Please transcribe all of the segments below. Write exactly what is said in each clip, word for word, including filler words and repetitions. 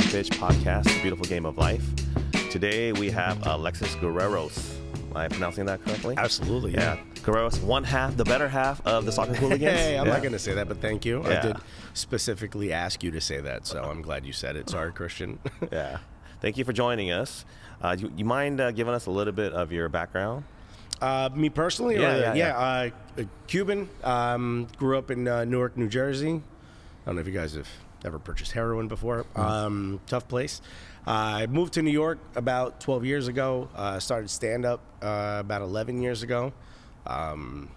Pitch podcast, The Beautiful Game of Life. Today we have Alexis Guerreros. Am I pronouncing that correctly? Absolutely, yeah. yeah. Guerreros, one half, the better half of the Soccer Cooligans. Hey, I'm yeah. not going to say that, but thank you. Yeah. I did specifically ask you to say that, so I'm glad you said it. Sorry, Christian. Yeah. Thank you for joining us. Uh, you, you mind uh, giving us a little bit of your background? Uh, me personally? Yeah, or, yeah, yeah. Uh, Cuban. Um, grew up in uh, Newark, New Jersey. I don't know if you guys have ever purchased heroin before. Mm-hmm. Um, tough place. Uh, I moved to New York about twelve years ago. Uh, started stand-up uh, about eleven years ago. Um,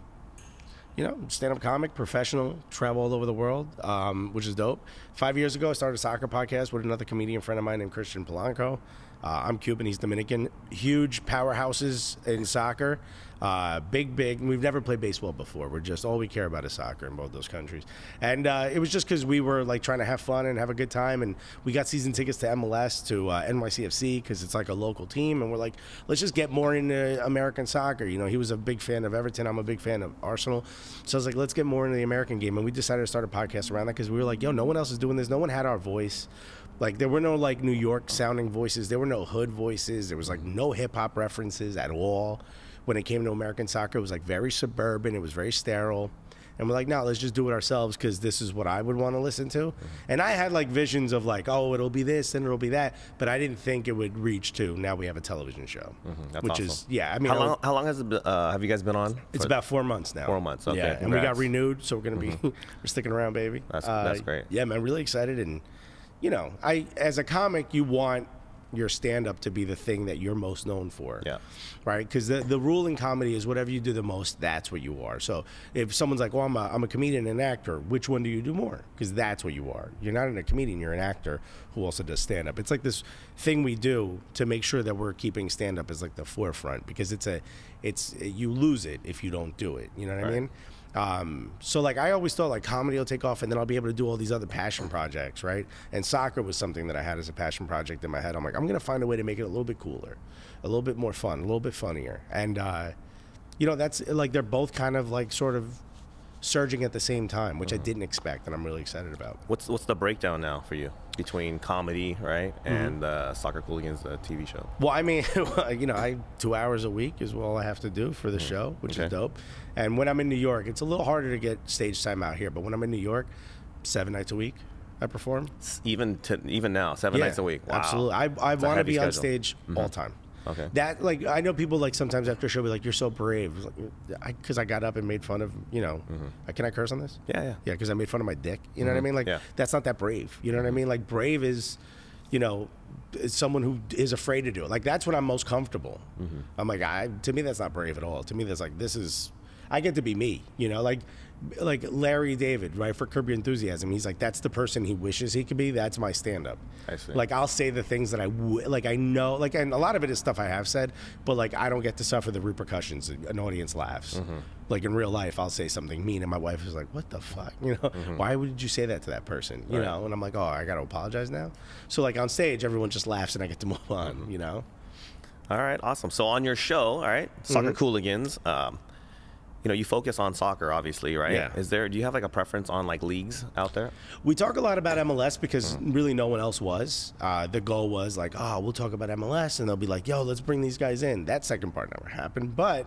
you know, stand-up comic, professional, travel all over the world, um, which is dope. Five years ago, I started a soccer podcast with another comedian friend of mine named Christian Polanco. Uh, I'm Cuban, he's Dominican. Huge powerhouses in soccer. Uh, big, big. We've never played baseball before. We're just, all we care about is soccer in both those countries. And uh, it was just because we were like trying to have fun and have a good time. And we got season tickets to M L S, to uh, N Y C F C, because it's like a local team. And we're like, let's just get more into American soccer. You know, he was a big fan of Everton. I'm a big fan of Arsenal. So I was like, let's get more into the American game. And we decided to start a podcast around that because we were like, yo, no one else is doing this. No one had our voice. Like, there were no, like, New York sounding voices. There were no hood voices. There was, like, no hip-hop references at all. When it came to American soccer, it was, like, very suburban. It was very sterile. And we're like, no, let's just do it ourselves because this is what I would want to listen to. Mm-hmm. And I had, like, visions of, like, oh, it'll be this and it'll be that. But I didn't think it would reach to, now we have a television show. Mm-hmm. That's which awesome. is, yeah. I mean, how long, how long has it been, uh, have you guys been on? It's about four months now. Four months, okay. Yeah, Congrats. and we got renewed, so we're going to mm-hmm. be, we're sticking around, baby. That's, uh, that's great. Yeah, man, really excited. And, you know, I as a comic, you want your stand-up to be the thing that you're most known for. Yeah. Right? Because the, the rule in comedy is whatever you do the most, that's what you are. So if someone's like, well, I'm a, I'm a comedian and an actor, which one do you do more? Because that's what you are. You're not a comedian, you're an actor who also does stand-up. It's like this thing we do to make sure that we're keeping stand-up as like the forefront, because it's a, it's, you lose it if you don't do it. You know what right. I mean? Um, so like I always thought like comedy will take off and then I'll be able to do all these other passion projects, right? And soccer was something that I had as a passion project in my head. I'm like, I'm gonna find a way to make it a little bit cooler, a little bit more fun, a little bit funnier. And uh, you know, that's like they're both kind of like sort of surging at the same time, which mm-hmm. I didn't expect, and I'm really excited about. What's what's the breakdown now for you between comedy, right, and mm-hmm. uh, Soccer Cooligans, the T V show? Well, I mean, you know, I two hours a week is all I have to do for the mm-hmm. show, which okay. is dope. And when I'm in New York, it's a little harder to get stage time out here. But when I'm in New York, seven nights a week, I perform. Even to even now, seven yeah, nights a week. Wow. Absolutely, I I want to be schedule. on stage mm-hmm. all the time. Okay. That, like, I know people, like, sometimes after a show be like, you're so brave. Because I, I got up and made fun of, you know, mm-hmm. can I curse on this? Yeah, yeah. Yeah, because I made fun of my dick. You know mm-hmm. what I mean? Like, yeah. that's not that brave. You know what I mean? Like, brave is, you know, is someone who is afraid to do it. Like, that's when I'm most comfortable. Mm-hmm. I'm like, I, to me, that's not brave at all. To me, that's like, this is, I get to be me, you know? Like, like Larry David, right, for Curb Your Enthusiasm, he's like, that's the person he wishes he could be. That's my stand-up. I see. Like, I'll say the things that I w- like I know, like, and a lot of it is stuff I have said, but like I don't get to suffer the repercussions. An audience laughs. Mm-hmm. Like in real life, I'll say something mean, and my wife is like, "What the fuck?" You know, mm-hmm. why would you say that to that person? You right. know, and I'm like, "Oh, I got to apologize now." So like on stage, everyone just laughs, and I get to move on. Mm-hmm. You know. All right, awesome. So on your show, all right, Soccer mm-hmm. Cooligans. Um, You know, you focus on soccer, obviously, right? Yeah. Is there? Do you have like a preference on like leagues out there? We talk a lot about M L S because mm-hmm. really no one else was. Uh, the goal was like, oh, we'll talk about M L S, and they'll be like, yo, let's bring these guys in. That second part never happened, but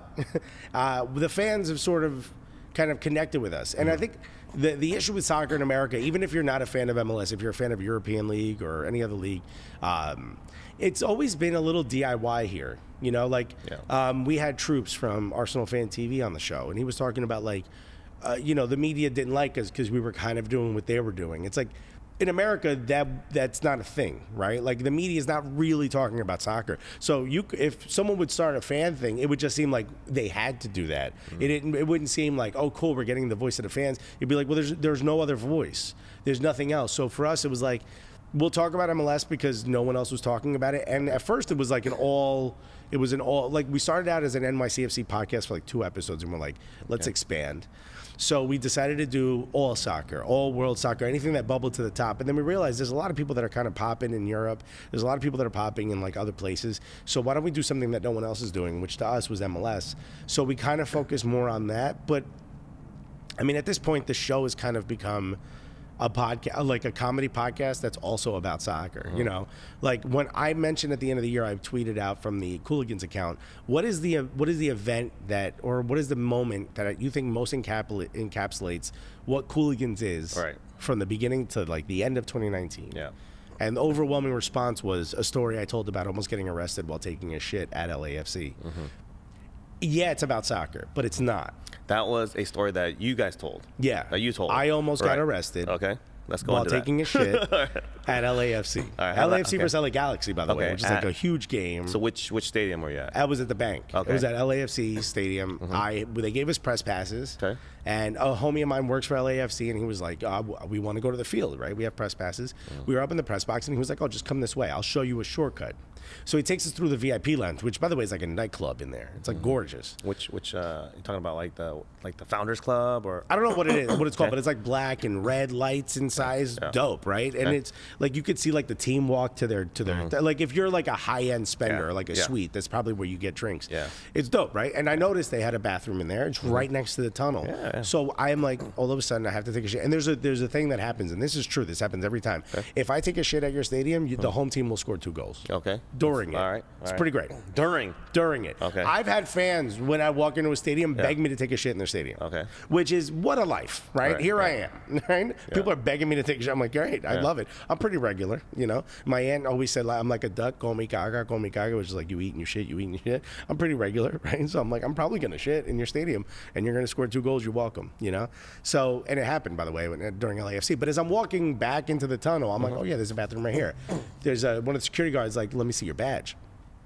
uh, the fans have sort of kind of connected with us, and mm-hmm. I think the the issue with soccer in America, even if you're not a fan of M L S, if you're a fan of European League or any other league, um, it's always been a little D I Y here. You know, like yeah. um, we had Troops from Arsenal Fan T V on the show, and he was talking about like, uh, you know, the media didn't like us because we were kind of doing what they were doing. It's like in America that that's not a thing, right? Like the media is not really talking about soccer. So you, if someone would start a fan thing, it would just seem like they had to do that. Mm-hmm. It didn't. It wouldn't seem like, oh, cool, we're getting the voice of the fans. It'd be like, well, there's there's no other voice. There's nothing else. So for us, it was like, we'll talk about M L S because no one else was talking about it. And at first it was like an all, it was an all, like we started out as an N Y C F C podcast for like two episodes and we're like, let's okay. expand. So we decided to do all soccer, all world soccer, anything that bubbled to the top. And then we realized there's a lot of people that are kind of popping in Europe. There's a lot of people that are popping in like other places. So why don't we do something that no one else is doing, which to us was M L S. So we kind of focus more on that. But I mean, at this point, the show has kind of become a podcast, like a comedy podcast that's also about soccer. Mm-hmm. You know, like when I mentioned at the end of the year, I tweeted out from the Cooligans account, what is the what is the event that, or what is the moment that you think most encapsula- encapsulates what Cooligans is right. from the beginning to like the end of twenty nineteen? Yeah. And the overwhelming response was a story I told about almost getting arrested while taking a shit at L A F C. Mm-hmm. Yeah, it's about soccer, but it's not. That was a story that you guys told. Yeah. That you told. I almost right. got arrested. Okay. Let's go while into taking that. a shit at L A F C. Right, L A F C okay. versus L A Galaxy, by the okay. way, which is at, like a huge game. So which which stadium were you at? I was at the bank. Okay. It was at L A F C Stadium. Mm-hmm. I they gave us press passes. Okay. And a homie of mine works for L A F C, and he was like, oh, we want to go to the field, right? We have press passes. Mm. We were up in the press box, and he was like, oh, just come this way. I'll show you a shortcut. So he takes us through the V I P lounge, which, by the way, is like a nightclub in there. It's like mm. gorgeous. Which which uh, you talking about, like the like the Founders Club or? I don't know what it is, what it's called, okay. but it's like black and red lights inside. Yeah. Dope, right? And okay. it's like you could see like the team walk to their to their mm. like if you're like a high end spender, yeah. like a yeah. suite, that's probably where you get drinks. Yeah, it's dope, right? And I noticed they had a bathroom in there. It's mm. right next to the tunnel. Yeah, yeah. So I am like, all of a sudden I have to take a shit. And there's a there's a thing that happens, and this is true. This happens every time. Okay. If I take a shit at your stadium, you, the home team will score two goals. Okay. During it. All right. It's right. pretty great. During. During it. Okay. I've had fans when I walk into a stadium yeah. beg me to take a shit in their stadium. Okay. Which is what a life, right? right. Here right. I am. Right? Yeah. People are begging me to take a shit. I'm like, great. I yeah. love it. I'm pretty regular, you know. My aunt always said like, I'm like a duck. Call me gaga. Call me gaga. Which is like you eat and you shit. You eat and you shit. I'm pretty regular, right? So I'm like, I'm probably gonna shit in your stadium, and you're gonna score two goals. You're welcome, you know. So and it happened, by the way, when, during L A F C. But as I'm walking back into the tunnel, I'm mm-hmm. like, oh yeah, there's a bathroom right here. There's a, one of the security guards like, let me see your badge.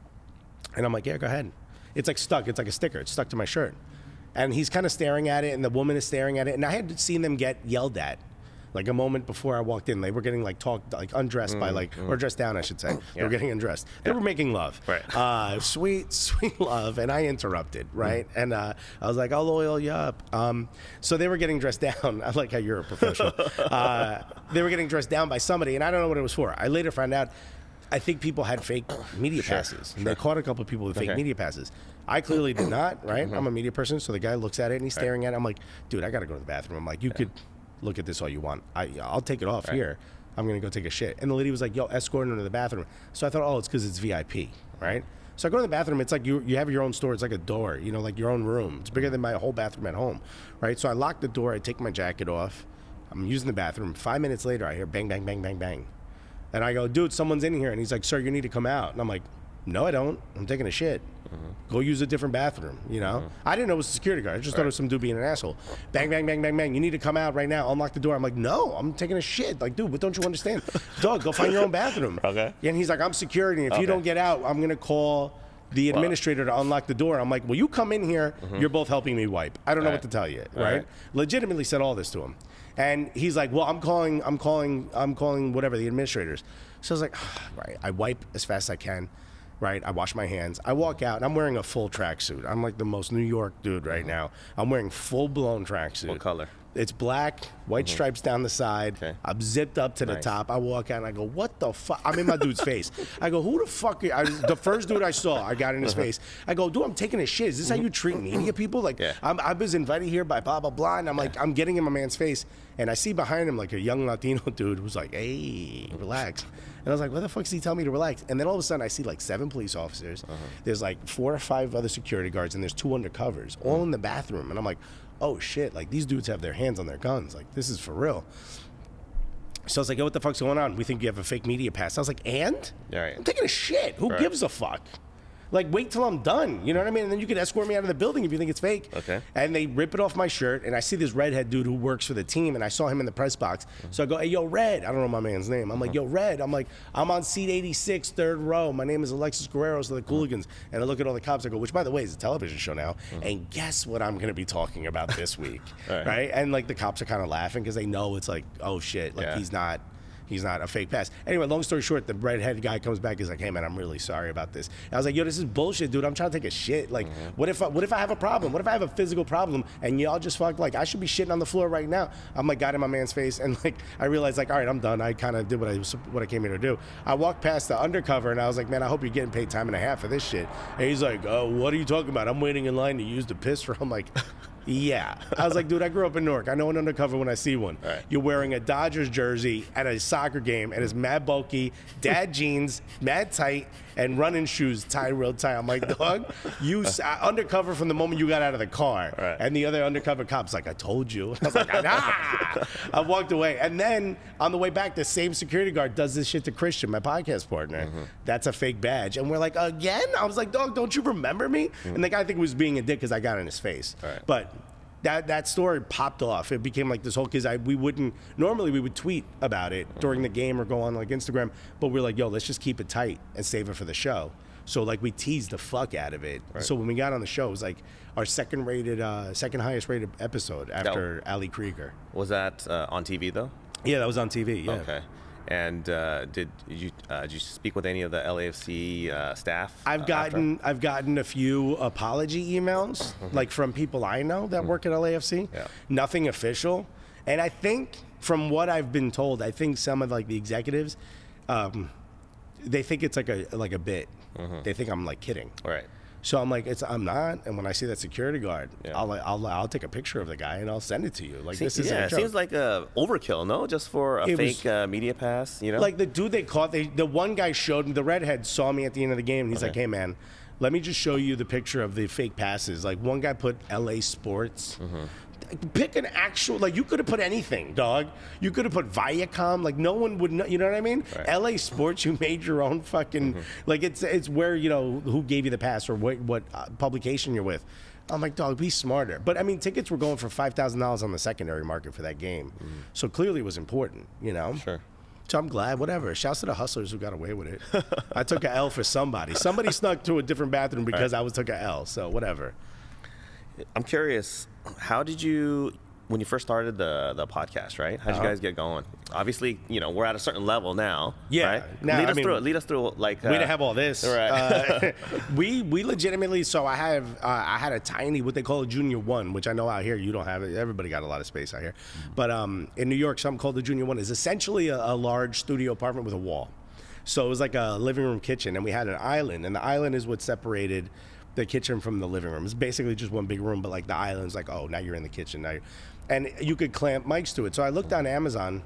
And I'm like, yeah, go ahead. It's like stuck. It's like a sticker. It's stuck to my shirt. And he's kind of staring at it, and the woman is staring at it. And I had seen them get yelled at. Like a moment before I walked in, they were getting like talked, like undressed mm, by like, mm. or dressed down, I should say. Yeah. They were getting undressed. They yeah. were making love. Right. Uh, sweet, sweet love. And I interrupted, right? Mm. And uh, I was like, I'll oil you up. Um, so they were getting dressed down. I like how you're a professional. uh, they were getting dressed down by somebody, and I don't know what it was for. I later found out, I think people had fake media sure, passes. And sure. they caught a couple of people with fake okay. media passes. I clearly did not, right? Mm-hmm. I'm a media person, so the guy looks at it, and he's staring right. at it. I'm like, dude, I got to go to the bathroom. I'm like, you yeah. could look at this all you want. I, I'll take it off right. here. I'm going to go take a shit. And the lady was like, yo, escort him to the bathroom. So I thought, oh, it's because it's V I P, right? So I go to the bathroom. It's like you you have your own store. It's like a door, you know, like your own room. It's bigger than my whole bathroom at home, right? So I lock the door. I take my jacket off. I'm using the bathroom. Five minutes later, I hear bang, bang, bang, bang, bang. And I go, dude, someone's in here. And he's like, sir, you need to come out. And I'm like, no, I don't. I'm taking a shit. Mm-hmm. Go use a different bathroom, you know? Mm-hmm. I didn't know it was a security guard. I just right. thought it was some dude being an asshole. Bang, bang, bang, bang, bang. You need to come out right now. Unlock the door. I'm like, no, I'm taking a shit. Like, dude, what don't you understand? Dog, go find your own bathroom. Okay. And he's like, I'm security. If okay. you don't get out, I'm going to call the administrator well, to unlock the door. I'm like, well, you come in here. Mm-hmm. You're both helping me wipe. I don't know right. what to tell you, right? right? Legitimately said all this to him. And he's like, well, I'm calling, I'm calling, I'm calling whatever, the administrators. So I was like, right, I wipe as fast as I can, right? I wash my hands. I walk out, and I'm wearing a full tracksuit. I'm like the most New York dude right now. I'm wearing full-blown tracksuit. What color? It's black, white mm-hmm. stripes down the side. Okay. I'm zipped up to nice. the top. I walk out, and I go, what the fuck? I'm in my dude's face. I go, who the fuck? Are I, the first dude I saw, I got in his face. I go, dude, I'm taking a shit. Is this how you treat media people? Like, yeah. I'm, I was invited here by blah, blah, blah. And I'm like, yeah. I'm getting in my man's face. And I see behind him, like, a young Latino dude who's like, hey, relax. And I was like, what the fuck is he telling me to relax? And then all of a sudden, I see like seven police officers. Uh-huh. There's like four or five other security guards, and there's two undercovers, all uh-huh. in the bathroom. And I'm like, oh shit, like these dudes have their hands on their guns. Like, this is for real. So I was like, yo, what the fuck's going on? We think you have a fake media pass. I was like, and? Right. I'm taking a shit. Who right. gives a fuck? Like, wait till I'm done. You know what I mean? And then you can escort me out of the building if you think it's fake. Okay. And they rip it off my shirt, and I see this redhead dude who works for the team, and I saw him in the press box. Mm-hmm. So I go, hey, yo, Red. I don't know my man's name. I'm mm-hmm. like, yo, Red. I'm like, I'm on seat eighty-six, third row. My name is Alexis Guerreros of the Cooligans. Mm-hmm. And I look at all the cops. I go, which, by the way, is a television show now. Mm-hmm. And guess what I'm going to be talking about this week? right. right? And, like, the cops are kind of laughing because they know it's like, oh, shit. Like, yeah. he's not... He's not a fake pass. Anyway, long story short, the redheaded guy comes back. He's like, "Hey man, I'm really sorry about this." And I was like, "Yo, this is bullshit, dude. I'm trying to take a shit. Like, mm-hmm. what if I, what if I have a problem? What if I have a physical problem and y'all just fuck? Like, I should be shitting on the floor right now." I'm like, got in my man's face, and like, I realized like, all right, I'm done. I kind of did what I was what I came here to do. I walked past the undercover, and I was like, "Man, I hope you're getting paid time and a half for this shit." And he's like, "Oh, what are you talking about? I'm waiting in line to use the piss." For I'm like, Yeah. I was like, dude, I grew up in Newark. I know an undercover when I see one. Right. You're wearing a Dodgers jersey at a soccer game, and it's mad bulky, dad jeans, mad tight, and running shoes tied real tight. I'm like, dog, you s- uh, undercover from the moment you got out of the car. Right. And the other undercover cop's like, I told you. I was like, nah. I walked away. And then on the way back, the same security guard does this shit to Christian, my podcast partner. Mm-hmm. That's a fake badge. And we're like, again? I was like, dog, don't you remember me? Mm-hmm. And the guy I think was being a dick because I got in his face. Right. But that that story popped off. It became like this whole, because I we wouldn't normally we would tweet about it mm-hmm. during the game or go on like Instagram, but we're like, yo, let's just keep it tight and save it for the show. So like we teased the fuck out of it. Right. So when we got on the show, it was like our second rated, uh, second highest rated episode after Ali Krieger. Was that uh, on T V though? Yeah, that was on T V. Yeah. Okay. And uh, did you uh, did you speak with any of the L A F C uh, staff? I've uh, gotten after? I've gotten a few apology emails, mm-hmm. like from people I know that mm-hmm. work at L A F C. Yeah. Nothing official, and I think from what I've been told, I think some of like the executives, um, they think it's like a like a bit. Mm-hmm. They think I'm like kidding. Right. So I'm like, it's I'm not. And when I see that security guard, yeah. I'll, I'll I'll take a picture of the guy and I'll send it to you. Like Seems, this is yeah, a it joke. seems like a overkill, no? Just for a It fake was- uh, media pass, you know? Like the dude they caught, they the one guy showed me, the redhead saw me at the end of the game, and he's Okay. like, hey man, let me just show you the picture of the fake passes. Like one guy put L A Sports. Mm-hmm. Pick an actual, like you could have put anything, dog. You could have put Viacom, like no one would know, you know what I mean? Right. L A Sports, you made your own fucking, Mm-hmm. like it's it's where, you know, who gave you the pass or what, what uh, publication you're with. I'm like, dog, be smarter. But I mean, tickets were going for five thousand dollars on the secondary market for that game. Mm. So clearly it was important, you know? Sure. So I'm glad, whatever. Shouts to the hustlers who got away with it. I took a L for somebody. Somebody snuck to a different bathroom because right. I was took a L. So whatever. I'm curious, how did you, when you first started the the podcast, right? How did Uh-huh. you guys get going? Obviously, you know, we're at a certain level now. Yeah. Right? Now, lead I us mean, through it. Lead us through it. Like, We uh, didn't have all this. Right. Uh, we we legitimately. So I have uh, I had a tiny what they call a junior one, which I know out here you don't have it. Everybody got a lot of space out here, but um, in New York, something called the junior one is essentially a, a large studio apartment with a wall. So it was like a living room kitchen, and we had an island, and the island is what separated the kitchen from the living room. It's basically just one big room, but like the island's like, oh, now you're in the kitchen. Now, you're... and you could clamp mics to it. So I looked on Amazon.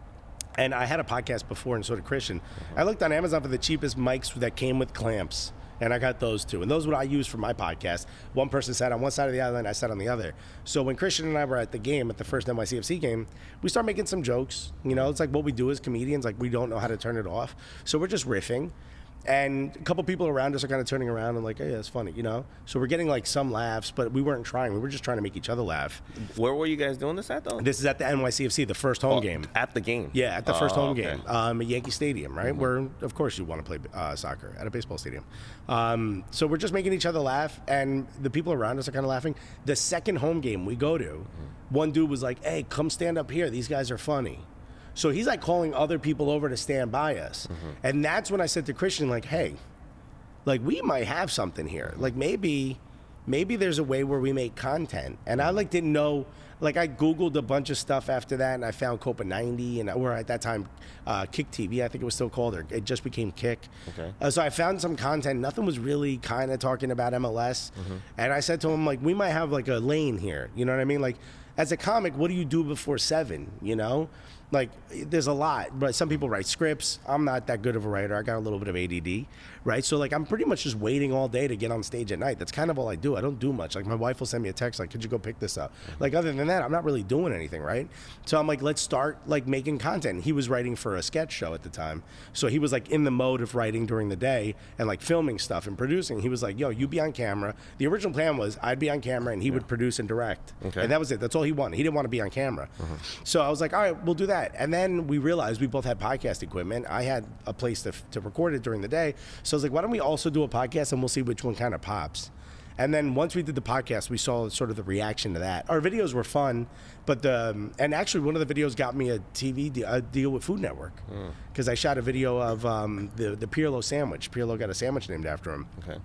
And I had a podcast before, and so did Christian. I looked on Amazon for the cheapest mics that came with clamps, and I got those two. And those were what I used for my podcast. One person sat on one side of the island, I sat on the other. So when Christian and I were at the game, at the first N Y C F C game, we started making some jokes. You know, it's like what we do as comedians. Like, we don't know how to turn it off. So we're just riffing. And a couple people around us are kind of turning around and like, hey, that's funny, you know? So we're getting like some laughs, but we weren't trying. We were just trying to make each other laugh. Where were you guys doing this at, though? This is at the N Y C F C, the first home Oh, game. At the game? Yeah, at the first Oh, home okay. game, um, at Yankee Stadium, right? Mm-hmm. Where, of course, you want to play uh, soccer at a baseball stadium. Um, so we're just making each other laugh, and the people around us are kind of laughing. The second home game we go to, mm-hmm. one dude was like, hey, come stand up here. These guys are funny. So he's like calling other people over to stand by us. Mm-hmm. And that's when I said to Christian, like, hey, like, we might have something here. Like, maybe maybe there's a way where we make content. And I, like, didn't know. Like, I Googled a bunch of stuff after that, and I found Copa ninety, and or at that time, uh, Kick T V, I think it was still called, or it just became Kick. Okay. Uh, so I found some content. Nothing was really kind of talking about M L S. Mm-hmm. And I said to him, like, we might have, like, a lane here. You know what I mean? Like, as a comic, what do you do before seven, you know? Like, there's a lot, but some people write scripts. I'm not that good of a writer. I got a little bit of A D D, right? So, like, I'm pretty much just waiting all day to get on stage at night. That's kind of all I do. I don't do much. Like, my wife will send me a text, like, could you go pick this up? Like, other than that, I'm not really doing anything, right? So I'm like, let's start, like, making content. He was writing for a sketch show at the time. So he was, like, in the mode of writing during the day and, like, filming stuff and producing. He was like, yo, you be on camera. The original plan was I'd be on camera and he yeah. would produce and direct. Okay. And that was it. That's all he wanted. He didn't want to be on camera. Uh-huh. So I was like, all right, we'll do that. And then we realized we both had podcast equipment. I had a place to, to record it during the day. So I was like, why don't we also do a podcast and we'll see which one kind of pops. And then once we did the podcast, we saw sort of the reaction to that. Our videos were fun, but the, um, and actually one of the videos got me a T V de- a deal with Food Network because mm. I shot a video of um, the, the Pirlo sandwich. Pirlo got a sandwich named after him. Okay.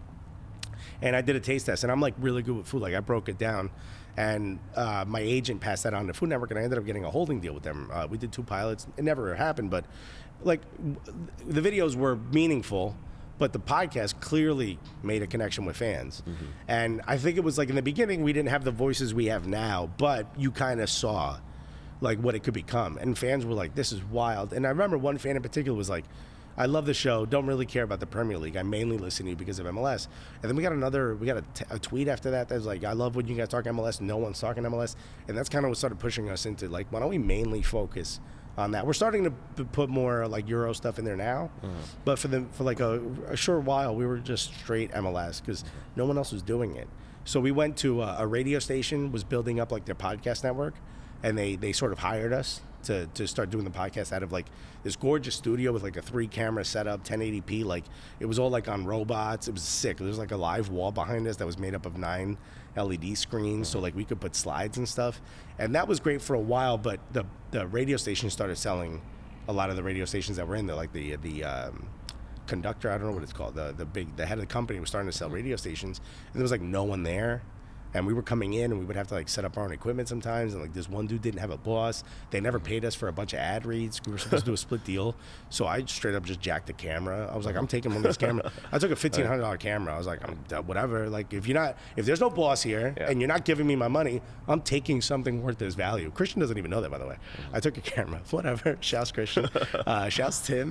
And I did a taste test, and I'm like really good with food. Like I broke it down, and uh, my agent passed that on to Food Network, and I ended up getting a holding deal with them. Uh, we did two pilots. It never happened, but like the videos were meaningful. but the podcast clearly made a connection with fans. Mm-hmm. And I think it was like in the beginning, we didn't have the voices we have now, but you kind of saw like what it could become. And fans were like, this is wild. And I remember one fan in particular was like, I love the show, don't really care about the Premier League. I mainly listen to you because of M L S. And then we got another, we got a, t- a tweet after that that was like, I love when you guys talk M L S, no one's talking M L S. And that's kind of what started pushing us into like, why don't we mainly focus on that? We're starting to p- put more like Euro stuff in there now. Mm. But for the, for like a, a short while, we were just straight M L S because no one else was doing it. So we went to a, a radio station, was building up like their podcast network. And they, they sort of hired us to, to start doing the podcast out of like this gorgeous studio with like a three camera setup, ten eighty p. Like it was all like on robots. It was sick. There was like a live wall behind us that was made up of nine L E D screens. So like we could put slides and stuff. And that was great for a while. But the, the radio station started selling a lot of the radio stations that were in there, like the, the, um, conductor, I don't know what it's called. The, the big, the head of the company was starting to sell radio stations and there was like no one there. And we were coming in and we would have to like set up our own equipment sometimes. And like this one dude didn't have a boss. They never paid us for a bunch of ad reads. We were supposed to do a split deal. So I straight up just jacked the camera. I was like, I'm taking one of these cameras. I took a fifteen hundred dollars camera. I was like, I'm whatever. Like if you're not, if there's no boss here yeah. and you're not giving me my money, I'm taking something worth this value. Christian doesn't even know that, by the way. Mm-hmm. I took a camera, whatever. Shouts Christian. uh, shouts Tim.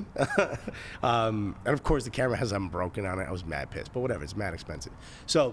um, and of course the camera has something broken on it. I was mad pissed, but whatever. It's mad expensive. So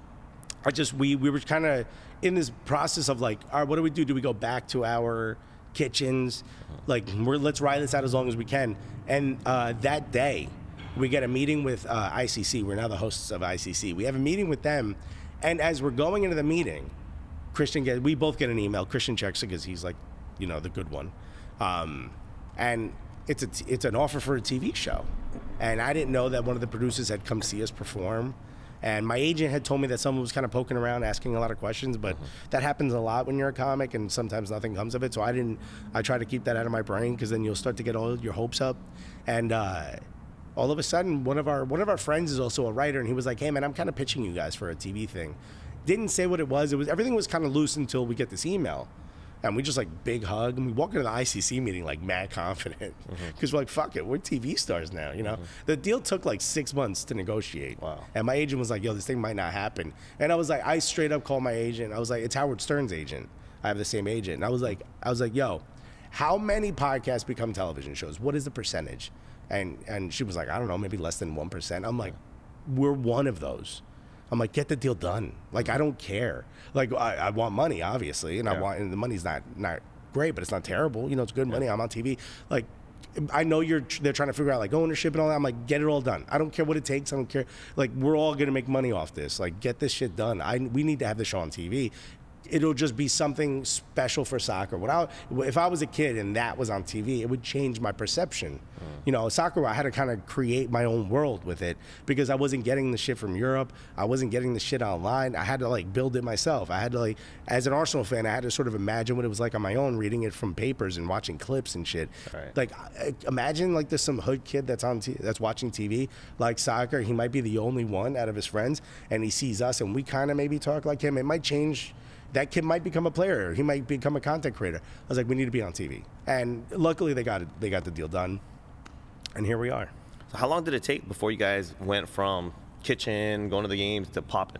I just, we, we were kind of in this process of like, all right, what do we do? Do we go back to our kitchens? Like, we're, let's ride this out as long as we can. And uh, that day, we get a meeting with uh, I C C. We're now the hosts of I C C. We have a meeting with them. And as we're going into the meeting, Christian get, we both get an email. Christian checks it because he's like, you know, the good one. Um, and it's a, it's an offer for a T V show. And I didn't know that one of the producers had come see us perform. And my agent had told me that someone was kind of poking around, asking a lot of questions, but mm-hmm. that happens a lot when you're a comic, and sometimes nothing comes of it. So I didn't, I try to keep that out of my brain because then you'll start to get all your hopes up. And uh, all of a sudden, one of our one of our friends is also a writer, and he was like, "Hey, man, I'm kind of pitching you guys for a T V thing." Didn't say what it was. It was everything was kind of loose until we get this email. And we just like big hug, and we walk into the I C C meeting like mad confident because mm-hmm. we're like, fuck it, we're T V stars now, you know? Mm-hmm. The deal took like six months to negotiate. Wow. And my agent was like, yo, this thing might not happen. And I was like, I straight up called my agent. I was like, it's Howard Stern's agent. I have the same agent. And I was like, I was like, yo, how many podcasts become television shows? What is the percentage? And and she was like, I don't know, maybe less than one percent. I'm like, we're one of those. I'm like, get the deal done. Like, I don't care. Like, I, I want money, obviously, and yeah. I want, and the money's not not great, but it's not terrible. You know, it's good money. Yeah. I'm on T V. Like, I know you're. They're trying to figure out like ownership and all that. I'm like, get it all done. I don't care what it takes. I don't care. Like, we're all gonna make money off this. Like, get this shit done. I we need to have the show on T V. It'll just be something special for soccer. When I, if I was a kid and that was on T V, it would change my perception. Mm. You know, soccer, I had to kind of create my own world with it because I wasn't getting the shit from Europe. I wasn't getting the shit online. I had to like build it myself. I had to like, as an Arsenal fan, I had to sort of imagine what it was like on my own, reading it from papers and watching clips and shit. Right. Like, imagine like there's some hood kid that's on, t- that's watching T V, like soccer. He might be the only one out of his friends, and he sees us, and we kind of maybe talk like him. It might change. That kid might become a player. He might become a content creator. I was like, we need to be on T V. And luckily they got it, they got the deal done. And here we are. So how long did it take before you guys went from kitchen, going to the games, to popping?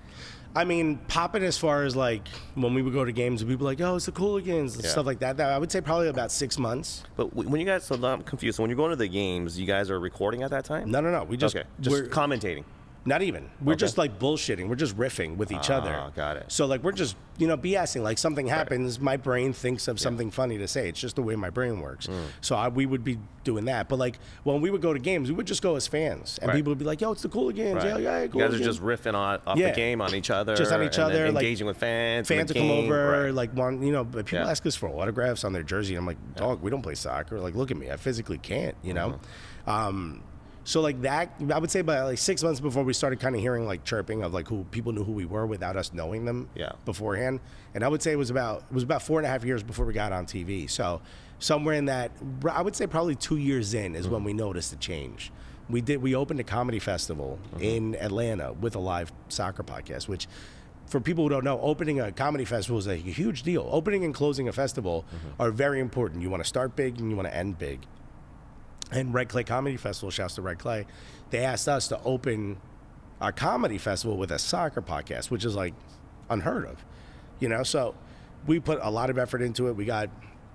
I mean, popping as far as like when we would go to games, people were like, oh, it's the Cooligans and yeah. stuff like that. that. I would say probably about six months. But when you guys, so I'm confused. So when you're going to the games, you guys are recording at that time? No, no, no. We just, okay. just we're, commentating. Not even. We're okay. just like bullshitting. We're just riffing with each ah, other. Got it. So like we're just, you know, BSing. Like something happens, right. my brain thinks of yeah. something funny to say. It's just the way my brain works. Mm. So I, we would be doing that. But like when we would go to games, we would just go as fans. And right. people would be like, yo, it's the Cooligans. Right. Yeah, yeah, Cooligans. You guys are just riffing on, off yeah. the game on each other. Just on each other. And like, engaging with fans. Fans would come over, right. like, one, you know, but people yeah. ask us for autographs on their jersey. I'm like, dog, yeah. we don't play soccer. Like, look at me. I physically can't, you know? Mm-hmm. Um, So like that, I would say by like six months before we started kind of hearing like chirping of like who people knew who we were without us knowing them yeah. beforehand. And I would say it was about it was about four and a half years before we got on T V. So somewhere in that, I would say probably two years in is mm-hmm. when we noticed the change. We did we opened a comedy festival mm-hmm. in Atlanta with a live soccer podcast, which for people who don't know, opening a comedy festival is a huge deal. Opening and closing a festival mm-hmm. are very important. You want to start big and you want to end big. and Red Clay Comedy Festival, shouts to Red Clay, they asked us to open our comedy festival with a soccer podcast, which is like unheard of, you know? So we put a lot of effort into it. We got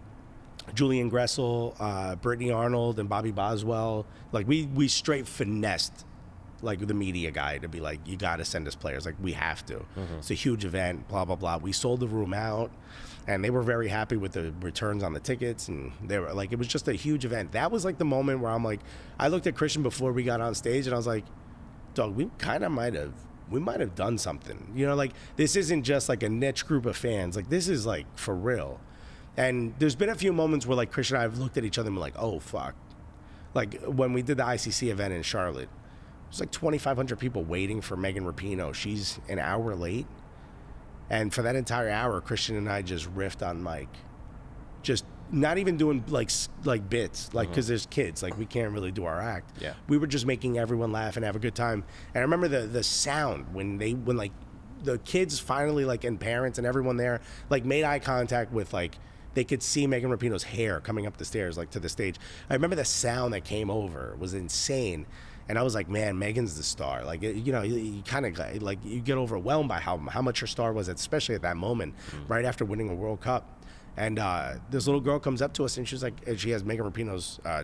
Julian Gressel, uh, Brittany Arnold, and Bobby Boswell. Like we, we straight finessed like the media guy to be like, you got to send us players. Like we have to. Mm-hmm. It's a huge event, blah, blah, blah. We sold the room out. And they were very happy with the returns on the tickets, and they were like, it was just a huge event. That was like the moment where I'm like, I looked at Christian before we got on stage, and I was like, dog, we kind of might have, we might have done something. You know, like this isn't just like a niche group of fans. Like this is like for real. And there's been a few moments where like Christian and I have looked at each other and been like, oh fuck. Like when we did the I C C event in Charlotte, there's like twenty-five hundred people waiting for Megan Rapinoe. She's an hour late. And for that entire hour, Christian and I just riffed on mic. Just not even doing like like bits, like because mm-hmm. there's kids, like we can't really do our act. Yeah. We were just making everyone laugh and have a good time. And I remember the the sound when they when like the kids finally like and parents and everyone there like made eye contact with like they could see Megan Rapinoe's hair coming up the stairs like to the stage. I remember the sound that came over was insane. And I was like, man, Megan's the star. Like, you know, you, you kind of like you get overwhelmed by how how much her star was, especially at that moment, mm. right after winning a World Cup. And uh, this little girl comes up to us, and she's like, and she has Megan Rapinoe's uh,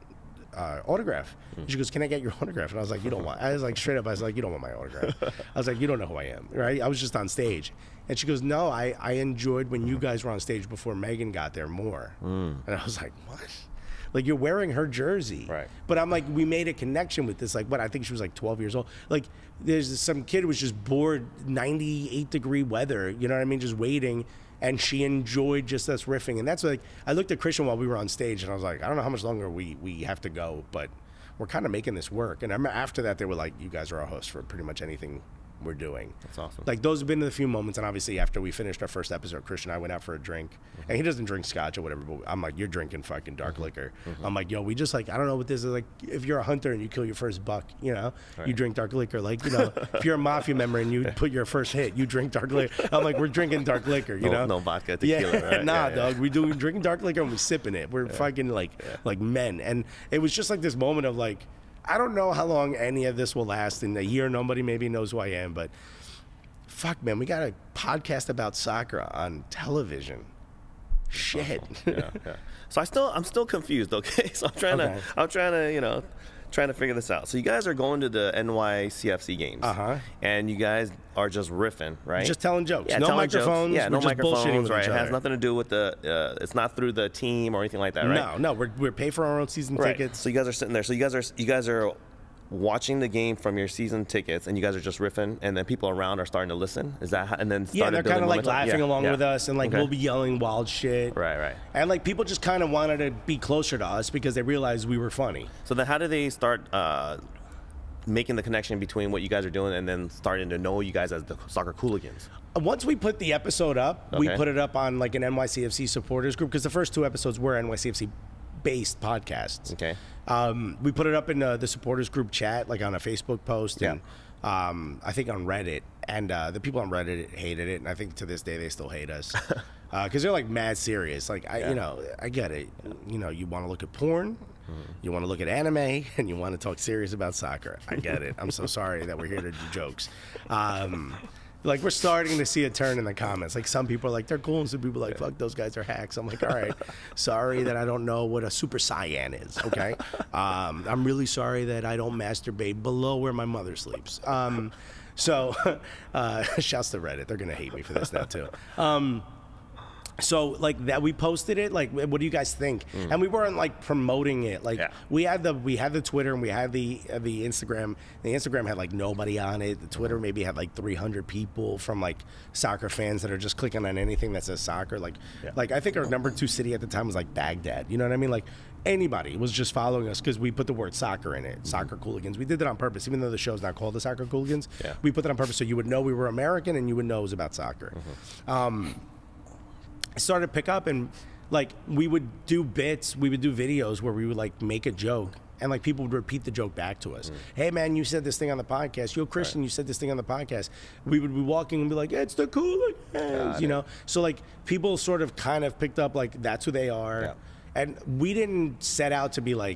uh, autograph. Mm. She goes, "Can I get your autograph?" And I was like, "You don't want." I was like, straight up, I was like, "You don't want my autograph." I was like, "You don't know who I am, right?" I was just on stage, and she goes, "No, I I enjoyed when you guys were on stage before Megan got there more." Mm. And I was like, "What?" Like, you're wearing her jersey. Right. But I'm like, we made a connection with this. Like, what, I think she was like twelve years old. Like, there's some kid who was just bored, ninety-eight degree weather, you know what I mean, just waiting. And she enjoyed just us riffing. And that's like, I looked at Christian while we were on stage, and I was like, I don't know how much longer we, we have to go, but we're kind of making this work. And I remember after that, they were like, you guys are our hosts for pretty much anything we're doing. That's awesome. Like, those have been the few moments, and obviously after we finished our first episode, Christian and I went out for a drink, mm-hmm. and he doesn't drink scotch or whatever, but I'm like, you're drinking fucking dark mm-hmm. liquor. Mm-hmm. I'm like, yo, we just like, I don't know what this is, like, if you're a hunter and you kill your first buck, you know, right. you drink dark liquor. Like, you know, if you're a mafia member and you put your first hit, you drink dark liquor. I'm like, we're drinking dark liquor, you no, know? No vodka, tequila, yeah, right? Nah, yeah, yeah. dog, we do, we're drinking dark liquor and we're sipping it. We're yeah. fucking like, yeah. like men. And it was just like this moment of like, I don't know how long any of this will last. In a year, nobody maybe knows who I am, but fuck, man, we got a podcast about soccer on television. Shit. yeah, yeah. So I still, I'm still confused. Okay, so I'm trying okay. to, I'm trying to, you know, trying to figure this out. So you guys are going to the N Y C F C games, uh-huh. and you guys are just riffing, right? Just telling jokes. Yeah, no telling microphones. Jokes. Yeah, no we're just microphones. Right. It has nothing to do with the. Uh, it's not through the team or anything like that, right? No, no. We're we're pay for our own season right. tickets. So you guys are sitting there. So you guys are you guys are. watching the game from your season tickets, and you guys are just riffing, and then people around are starting to listen. Is that how, and then yeah, they're kind of like laughing yeah, along yeah. with us, and like okay. we'll be yelling wild shit. Right, right. And like people just kind of wanted to be closer to us because they realized we were funny. So then, how do they start uh, making the connection between what you guys are doing and then starting to know you guys as the Soccer Cooligans? Once we put the episode up, okay. we put it up on like an N Y C F C supporters group because the first two episodes were N Y C F C based podcasts. Okay. Um, we put it up in uh, the supporters group chat, like on a Facebook post, yeah. and um, I think on Reddit. And uh, the people on Reddit hated it, and I think to this day they still hate us because uh, they're like mad serious. Like, I, yeah. you know, I get it. You know, you want to look at porn, mm-hmm. you want to look at anime, and you want to talk serious about soccer. I get it. I'm so sorry that we're here to do jokes. Um, Like, we're starting to see a turn in the comments. Like, some people are like, they're cool, and some people are like, fuck, those guys are hacks. I'm like, all right, sorry that I don't know what a Super Saiyan is, okay? Um, I'm really sorry that I don't masturbate below where my mother sleeps. Um, so, uh, shouts to Reddit. They're going to hate me for this now, too. Um, So like that, we posted it. Like, what do you guys think? Mm. And we weren't like promoting it. Like yeah. we had the we had the Twitter and we had the uh, the Instagram. The Instagram had like nobody on it. The Twitter maybe had like three hundred people from like soccer fans that are just clicking on anything that says soccer. Like, yeah. like I think our number two city at the time was like Baghdad. You know what I mean? Like anybody was just following us because we put the word soccer in it. Mm-hmm. Soccer Cooligans. We did that on purpose, even though the show's not called the Soccer Cooligans. Yeah. We put that on purpose so you would know we were American and you would know it was about soccer. Mm-hmm. Um, started to pick up, and like we would do bits, we would do videos where we would like make a joke, and like people would repeat the joke back to us. Mm. Hey man, you said this thing on the podcast. Yo, Christian, right. you said this thing on the podcast. We would be walking and be like, it's the Cooligans, you know. So like people sort of kind of picked up like that's who they are, yeah. and we didn't set out to be like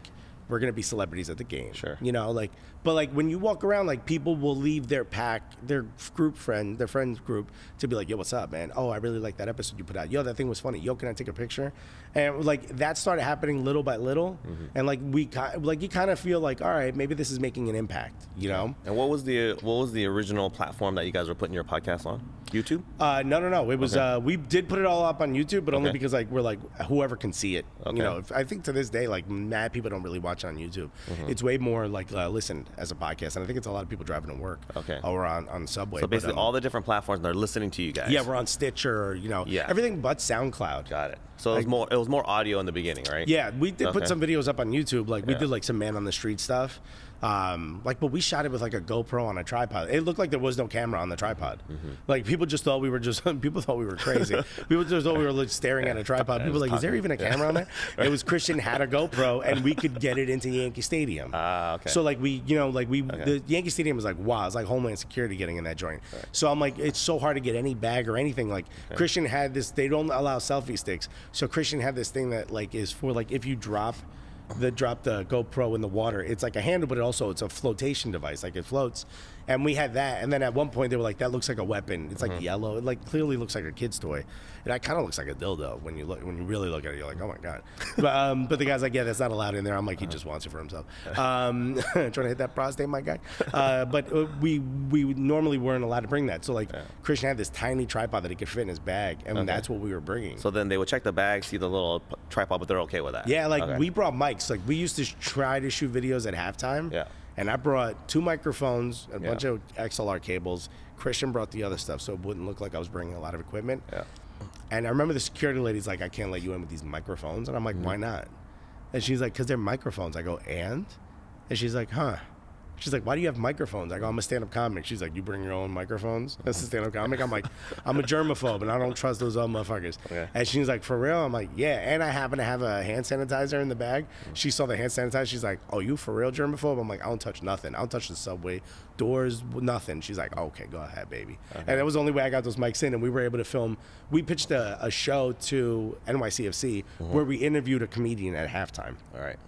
we're gonna be celebrities at the game. Sure. You know, like, but like when you walk around, like people will leave their pack, their group friend, their friends group, to be like, yo, what's up, man? Oh, I really like that episode you put out. Yo, that thing was funny. Yo, can I take a picture? And like that started happening little by little, mm-hmm. and like we like you kind of feel like, all right, maybe this is making an impact. You know. And what was the what was the original platform that you guys were putting your podcast on? YouTube? Uh, no, no, no. It was okay. uh, we did put it all up on YouTube, but only okay. because like we're like whoever can see it. Okay. You know, if, I think to this day, like mad people don't really watch on YouTube. Mm-hmm. It's way more like uh, listened as a podcast, and I think it's a lot of people driving to work. Okay. Or on on the subway. So basically, but, um, all the different platforms they're listening to you guys. Yeah, we're on Stitcher. Or, you know, yeah. everything but SoundCloud. Got it. So it like, was more it was more audio in the beginning, right? Yeah, we did okay. put some videos up on YouTube. Like we yeah. did like some man on the street stuff. Um, like, but we shot it with like a GoPro on a tripod. It looked like there was no camera on the tripod. Mm-hmm. Like people just thought we were just people thought we were crazy. People just thought we were like, staring at a tripod. People were like, is there even a camera on there? It was Christian had a GoPro and we could get it into Yankee Stadium. Ah, uh, okay. So like we, you know, like we, okay. the Yankee Stadium was like wow, it's like Homeland Security getting in that joint. Right. So I'm like, it's so hard to get any bag or anything. Like okay. Christian had this. They don't allow selfie sticks. So Christian had this thing that like is for like if you drop. The drop the GoPro in the water. It's like a handle, but it also it's a flotation device. Like it floats, and we had that. And then at one point they were like, "That looks like a weapon. It's like mm-hmm. yellow. It like clearly looks like a kid's toy. And that kind of looks like a dildo when you look when you really look at it. You're like, oh my god." But um, but the guy's like, "Yeah, that's not allowed in there." I'm like, he just wants it for himself. Um, trying to hit that prostate, my guy. Uh, but we we normally weren't allowed to bring that. So like yeah. Christian had this tiny tripod that he could fit in his bag, and okay. that's what we were bringing. So then they would check the bag, see the little tripod, but they're okay with that. Yeah, like okay. we brought mics. Like we used to try to shoot videos at halftime. Yeah. And I brought two microphones, a yeah. bunch of X L R cables. Christian brought the other stuff, so it wouldn't look like I was bringing a lot of equipment. Yeah. And I remember the security lady's like, "I can't let you in with these microphones," and I'm like, mm-hmm. "Why not?" And she's like, "Cause they're microphones." I go, "And?" And she's like, "Huh." She's like, "Why do you have microphones?" I go, "I'm a stand-up comic." She's like, "You bring your own microphones?" That's a stand-up comic. I'm like, "I'm a germaphobe, and I don't trust those other motherfuckers." Okay. And she's like, "For real?" I'm like, "Yeah." And I happen to have a hand sanitizer in the bag. She saw the hand sanitizer. She's like, "Oh, you for real germaphobe?" I'm like, "I don't touch nothing. I don't touch the subway doors, nothing." She's like, "Okay, go ahead, baby." Okay. And that was the only way I got those mics in, and we were able to film. We pitched a, a show to N Y C F C mm-hmm. where we interviewed a comedian at halftime. All right.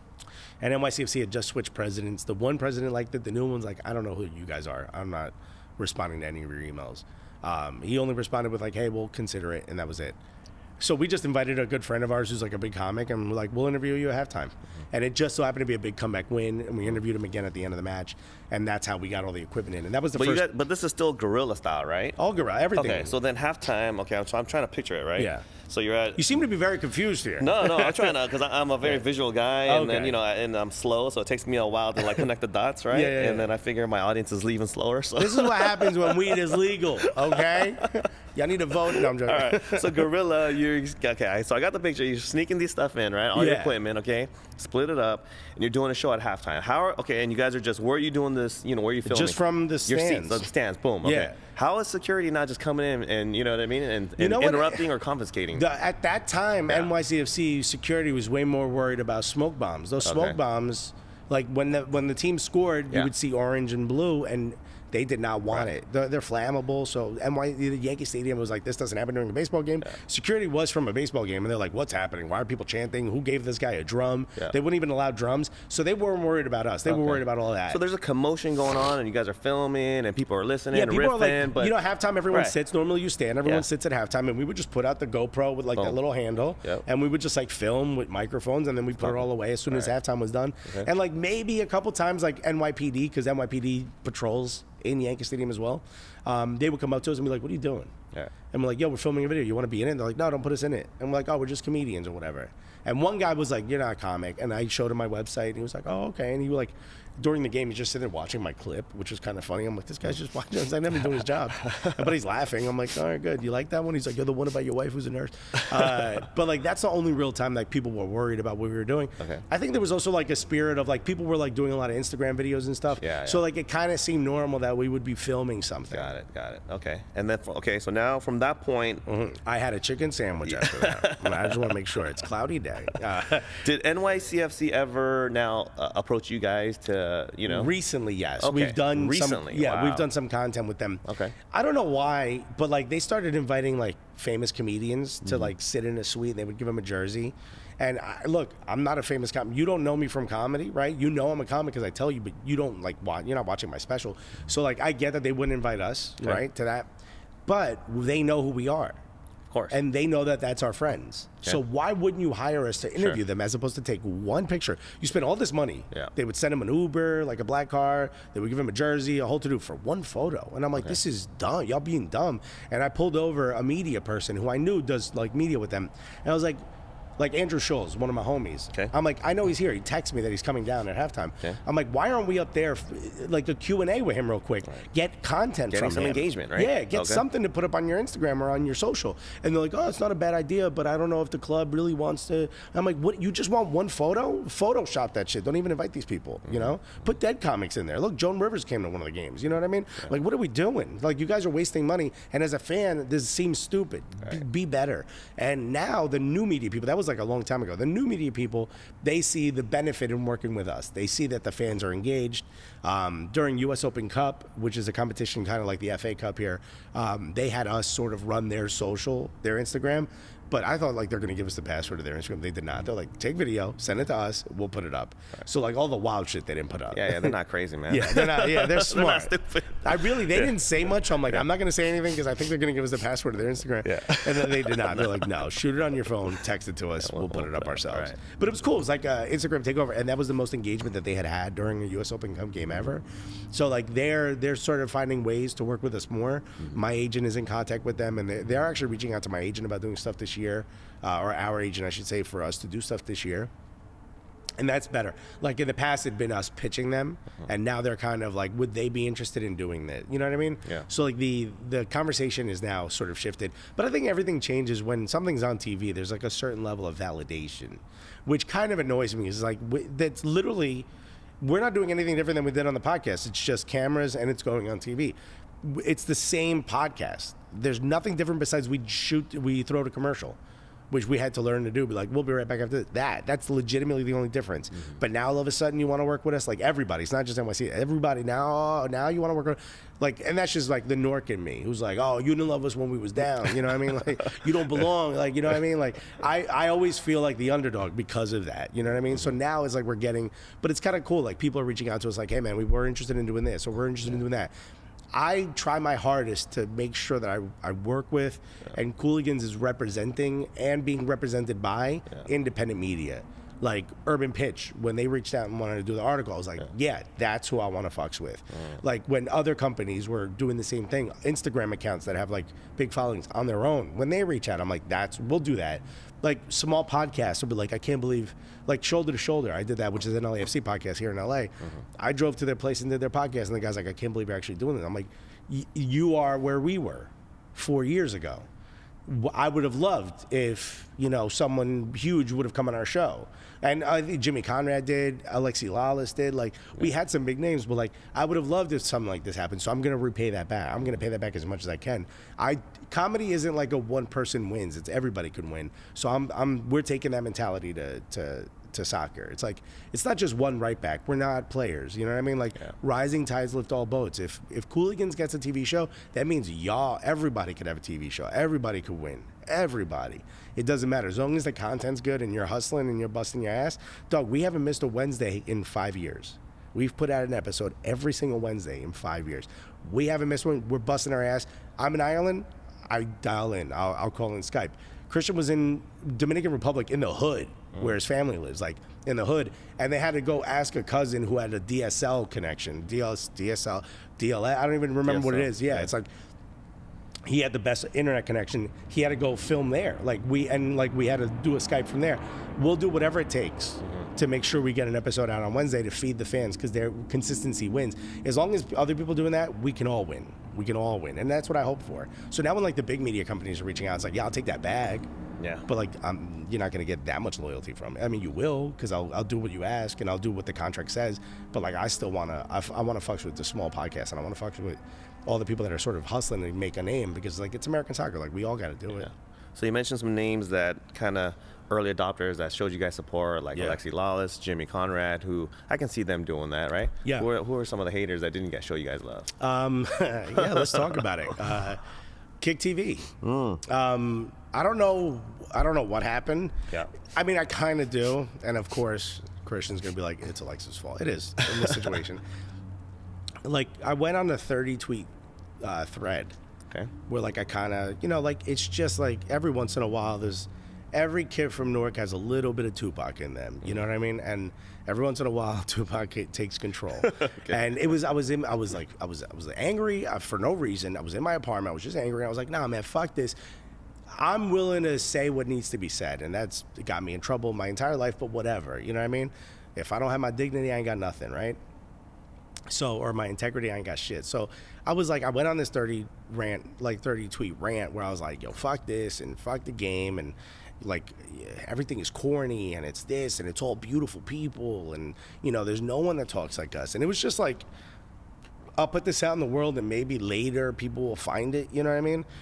And N Y C F C had just switched presidents. The one president liked it. The new one's like, "I don't know who you guys are. I'm not responding to any of your emails." Um, he only responded with like, "Hey, we'll consider it," and that was it. So we just invited a good friend of ours who's like a big comic, and we're like, "We'll interview you at halftime." Mm-hmm. And it just so happened to be a big comeback win, and we interviewed him again at the end of the match, and that's how we got all the equipment in. And that was the but first. You got, but this is still guerrilla style, right? All guerrilla, everything. Okay, so then halftime. Okay, so I'm trying to picture it, right? Yeah. So you're at. You seem to be very confused here. No, no, I'm trying to because I'm a very yeah. visual guy, and okay. then you know, and I'm slow, so it takes me a while to like connect the dots, right? Yeah, yeah, yeah. And then I figure my audience is leaving slower. So this is what happens when weed is legal. Okay. Y'all need to vote. No, I'm joking. All right. So guerrilla, you okay? So I got the picture. You're sneaking these stuff in, right? All yeah. your equipment, okay? Split it up, and you're doing a show at halftime. How are okay? And you guys are just where are you doing this? You know, where are you filming? Just from the Your stands. seats, the stands. Boom. Okay. Yeah. How is security not just coming in and you know what I mean, and, and you know interrupting what? or confiscating? The, at that time, yeah. N Y C F C security was way more worried about smoke bombs. Those smoke okay. bombs, like when the when the team scored, yeah. you would see orange and blue, and they did not want right. it. They're, they're flammable. So N Y the Yankee Stadium was like, this doesn't happen during a baseball game. Yeah. Security was from a baseball game, and they're like, what's happening? Why are people chanting? Who gave this guy a drum? Yeah. They wouldn't even allow drums. So they weren't worried about us. They okay. were worried about all that. So there's a commotion going on, and you guys are filming, and people are listening, yeah, and people riffing. Are like, but you know, halftime, everyone right. sits. Normally you stand. Everyone yeah. sits at halftime, and we would just put out the GoPro with like Boom. that little handle, yep. and we would just like film with microphones, and then we put okay. it all away as soon all as right. halftime was done. Okay. And like maybe a couple times like N Y P D, because N Y P D patrols in Yankee Stadium as well, um, they would come up to us and be like, what are you doing? Yeah. And we're like, yo, we're filming a video. You want to be in it? And they're like, no, don't put us in it. And we're like, oh, we're just comedians or whatever. And one guy was like, you're not a comic. And I showed him my website, and he was like, oh, okay. And he was like, during the game, he's just sitting there watching my clip, which was kind of funny. I'm like, this guy's just watching. I was like, never doing his job. But he's laughing. I'm like, all right, good. You like that one? He's like, you're the one about your wife who's a nurse. Uh, but like, that's the only real time like people were worried about what we were doing. Okay. I think there was also like a spirit of like people were like doing a lot of Instagram videos and stuff. Yeah, yeah. So like it kind of seemed normal that we would be filming something. Got it. Got it. Okay. And then okay, so now, from that point, mm-hmm. I had a chicken sandwich after that. I just want to make sure it's cloudy day. Uh, Did N Y C F C ever now uh, approach you guys to, you know? Recently, yes. Okay. We've done recently. Some, yeah, wow. we've done some content with them. Okay. I don't know why, but like they started inviting like famous comedians to mm-hmm. like sit in a suite. And they would give them a jersey. And I, look, I'm not a famous comic. You don't know me from comedy, right? You know I'm a comic because I tell you, but you don't like watch. You're not watching my special. So like I get that they wouldn't invite us, okay. right, to that. But they know who we are. Of course. And they know that that's our friends. Okay. So why wouldn't you hire us to interview sure. them as opposed to take one picture? You spend all this money. Yeah. They would send him an Uber, like a black car. They would give him a jersey, a whole to-do for one photo. And I'm like, okay. this is dumb. Y'all being dumb. And I pulled over a media person who I knew does like media with them. And I was like, like Andrew Schultz, one of my homies. Okay. I'm like, I know he's here. He texts me that he's coming down at halftime. Okay. I'm like, why aren't we up there, like a Q and A with him real quick? Right. Get content Getting from some him. engagement, right? Yeah, get okay. something to put up on your Instagram or on your social. And they're like, oh, it's not a bad idea, but I don't know if the club really wants to. I'm like, what? You just want one photo? Photoshop that shit. Don't even invite these people, mm-hmm. you know? Put dead comics in there. Look, Joan Rivers came to one of the games. You know what I mean? Yeah. Like, what are we doing? Like, you guys are wasting money. And as a fan, this seems stupid. Right. Be, be better. And now the new media people, that was like a long time ago. The new media people, they see the benefit in working with us. They see that the fans are engaged. Um, during U S Open Cup, which is a competition kind of like the F A Cup here, um, they had us sort of run their social, their Instagram. But I thought like they're going to give us the password to their Instagram. They did not. They're like, take video, send it to us, we'll put it up. Right. So like all the wild shit they didn't put up. Yeah, yeah, they're not crazy, man. yeah, they're not. Yeah, they're smart. They're not stupid. I really, they yeah. didn't say much. I'm like, yeah. I'm not going to say anything because I think they're going to give us the password to their Instagram. Yeah. And then they did not. They're like, no, shoot it on your phone, text it to us, yeah, we'll, we'll put it up ourselves. Right. But it was cool. It was like an Instagram takeover, and that was the most engagement that they had had during a U S Open Cup game ever. So like they're they're sort of finding ways to work with us more. Mm-hmm. My agent is in contact with them, and they're, they're actually reaching out to my agent about doing stuff this year. Uh, or our agent, I should say, for us to do stuff this year. And that's better. Like in the past, it'd been us pitching them, uh-huh. and now they're kind of like, would they be interested in doing that? You know what I mean? Yeah. So like the the conversation is now sort of shifted. But I think everything changes when something's on T V. There's like a certain level of validation, which kind of annoys me. It's like, that's literally, we're not doing anything different than we did on the podcast. It's just cameras and it's going on T V. It's the same podcast. There's nothing different besides we shoot, we throw to commercial, which we had to learn to do. Be like, we'll be right back after that. That's legitimately the only difference. Mm-hmm. But now all of a sudden you want to work with us, like everybody. It's not just N Y C. Everybody now, now you want to work with, like, and that's just like the Nork in me, who's like, oh, you didn't love us when we was down. You know what I mean? Like, you don't belong. Like, you know what I mean? Like, I, I always feel like the underdog because of that. You know what I mean? Mm-hmm. So now it's like we're getting, but it's kind of cool. Like people are reaching out to us like, hey man, we were interested in doing this, or we're interested yeah. in doing that. I try my hardest to make sure that I, I work with, yeah. and Cooligans is representing and being represented by yeah. independent media. Like Urban Pitch, when they reached out and wanted to do the article, I was like, yeah, yeah that's who I want to fucks with. Mm. Like when other companies were doing the same thing, Instagram accounts that have like big followings on their own, when they reach out, I'm like, that's, we'll do that. Like small podcasts will be like, I can't believe, like Shoulder to Shoulder, I did that, which is an L A F C podcast here in L A. Mm-hmm. I drove to their place and did their podcast, and the guy's like, I can't believe you're actually doing it. I'm like, you are where we were four years ago. I would have loved if, you know, someone huge would have come on our show. And I think Jimmy Conrad did, Alexi Lawless did. Like, yeah. we had some big names, but, like, I would have loved if something like this happened. So I'm going to repay that back. I'm going to pay that back as much as I can. I Comedy isn't like a one person wins. It's everybody can win. So I'm, I'm, we're taking that mentality to, to, to soccer. It's like, it's not just one right back. We're not players. You know what I mean? Like, yeah. rising tides lift all boats. If, if Cooligans gets a T V show, that means y'all, everybody could have a T V show. Everybody could win. Everybody. It doesn't matter. As long as the content's good and you're hustling and you're busting your ass. Dog, we haven't missed a Wednesday in five years. We've put out an episode every single Wednesday in five years. We haven't missed one. We're busting our ass. I'm in Ireland. I dial in. I'll, I'll call in Skype. Christian was in Dominican Republic in the hood, mm. where his family lives, like in the hood. And they had to go ask a cousin who had a D S L connection. D S L, D S L, D L A. I don't even remember D S L. What it is. Yeah, yeah, it's like, he had the best internet connection. He had to go film there. Like we and like we had to do a Skype from there. We'll do whatever it takes mm-hmm. to make sure we get an episode out on Wednesday to feed the fans, because their consistency wins. As long as other people doing that, we can all win. We can all win, and that's what I hope for. So now when like the big media companies are reaching out, it's like, yeah, I'll take that bag. Yeah. But like, um, you're not gonna get that much loyalty from it. I mean, you will, because I'll I'll do what you ask and I'll do what the contract says. But like, I still wanna I, I wanna fuck with the small podcast, and I wanna fuck with all the people that are sort of hustling to make a name, because like, it's American soccer. Like, we all gotta do it. Yeah. So you mentioned some names that kind of early adopters that showed you guys support, like yeah. Alexi Lawless, Jimmy Conrad, who I can see them doing that, right? Yeah. Who are, who are some of the haters that didn't get show you guys love? Um, yeah, let's talk about it. Uh, Kick T V. Mm. Um, I don't know. I don't know what happened. Yeah. I mean, I kind of do, and of course, Christian's gonna be like, "It's Alexa's fault." It is in this situation. Like, I went on a thirty tweet uh, thread. Okay. Where like I kind of, you know, like it's just like every once in a while there's every kid from Newark has a little bit of Tupac in them. You know what I mean? And every once in a while Tupac takes control. Okay. And it was I was in I was like I was I was angry uh, for no reason. I was in my apartment. I was just angry. I was like, "Nah, man, fuck this. I'm willing to say what needs to be said." And that's got me in trouble my entire life, but whatever. You know what I mean? If I don't have my dignity, I ain't got nothing, right? So, or my integrity, I ain't got shit. So I was like, I went on this thirty rant, like thirty tweet rant where I was like, yo, fuck this and fuck the game, and like everything is corny and it's this and it's all beautiful people, and you know, there's no one that talks like us. And it was just like, I'll put this out in the world and maybe later people will find it, you know what I mean?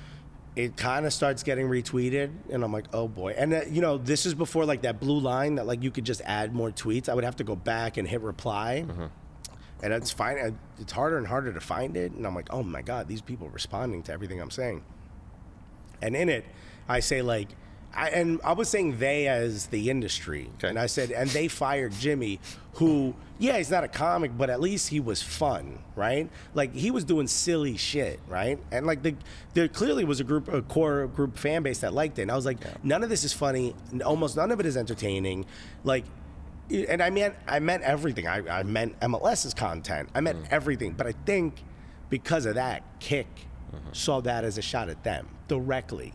It kind of starts getting retweeted, and I'm like, oh boy. And uh, you know, this is before like that blue line that like you could just add more tweets. I would have to go back and hit reply. Mm-hmm. And it's fine. It's harder and harder to find it. And I'm like, oh my God, these people are responding to everything I'm saying. And in it, I say like, I, and I was saying they as the industry. Okay. And I said, and they fired Jimmy, who, yeah, he's not a comic, but at least he was fun, right? Like, he was doing silly shit, right? And like, the, there clearly was a group, a core group fan base that liked it. And I was like, yeah. None of this is funny. Almost none of it is entertaining. Like, and I meant I meant everything. I, I meant M L S's content. I meant mm. everything. But I think because of that, Kick mm-hmm. saw that as a shot at them directly.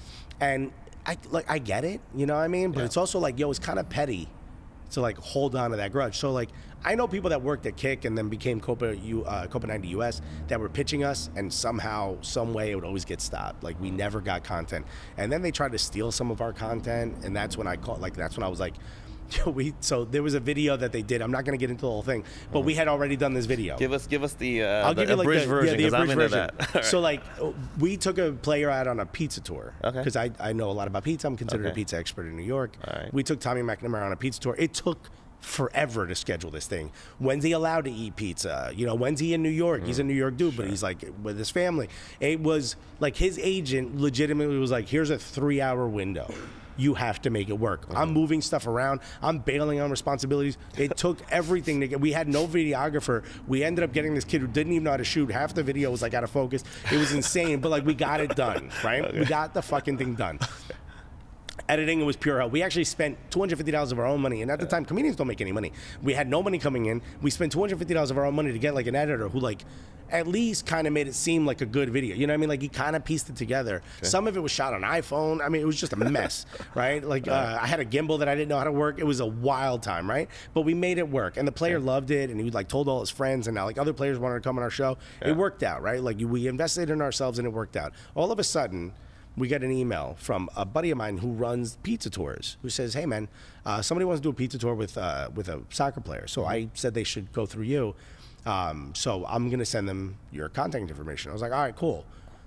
And I like I get it, you know what I mean? But yeah. It's also like, yo, it's kind of petty to like hold on to that grudge. So like, I know people that worked at Kick and then became Copa U, uh, Copa ninety U S that were pitching us, and somehow, some way, it would always get stopped. Like, we never got content, and then they tried to steal some of our content, and that's when I caught. Like, that's when I was like. We so there was a video that they did. I'm not going to get into the whole thing, but we had already done this video. Give us, give us the, uh, I'll the give you like abridged the, version, yeah, the abridged I'm into version. That. Right. So like, we took a player out on a pizza tour because okay. I I know a lot about pizza. I'm considered okay. a pizza expert in New York. All right. We took Tommy McNamara on a pizza tour. It took forever to schedule this thing. When's he allowed to eat pizza? You know, when's he in New York? Mm. He's a New York dude, sure. But he's like with his family. It was like his agent legitimately was like, here's a three hour window. You have to make it work. Mm-hmm. I'm moving stuff around. I'm bailing on responsibilities. It took everything to get. We had no videographer. We ended up getting this kid who didn't even know how to shoot. Half the video was like out of focus. It was insane, but like we got it done, right? Okay. We got the fucking thing done. Editing, it was pure hell. We actually spent two hundred fifty dollars of our own money, and at the time, comedians don't make any money. We had no money coming in. We spent two hundred fifty dollars of our own money to get like an editor who like at least kind of made it seem like a good video. You know what I mean? Like, he kind of pieced it together. Okay. Some of it was shot on iPhone. I mean, it was just a mess, right? Like, uh, I had a gimbal that I didn't know how to work. It was a wild time, right? But we made it work, and the player okay. loved it, and he like told all his friends, and now like other players wanted to come on our show. Yeah. It worked out, right? Like, we invested in ourselves, and it worked out. All of a sudden, we get an email from a buddy of mine who runs pizza tours, who says, hey, man, uh, somebody wants to do a pizza tour with uh, with a soccer player. So I said they should go through you. Um, so I'm going to send them your contact information. I was like, all right, cool.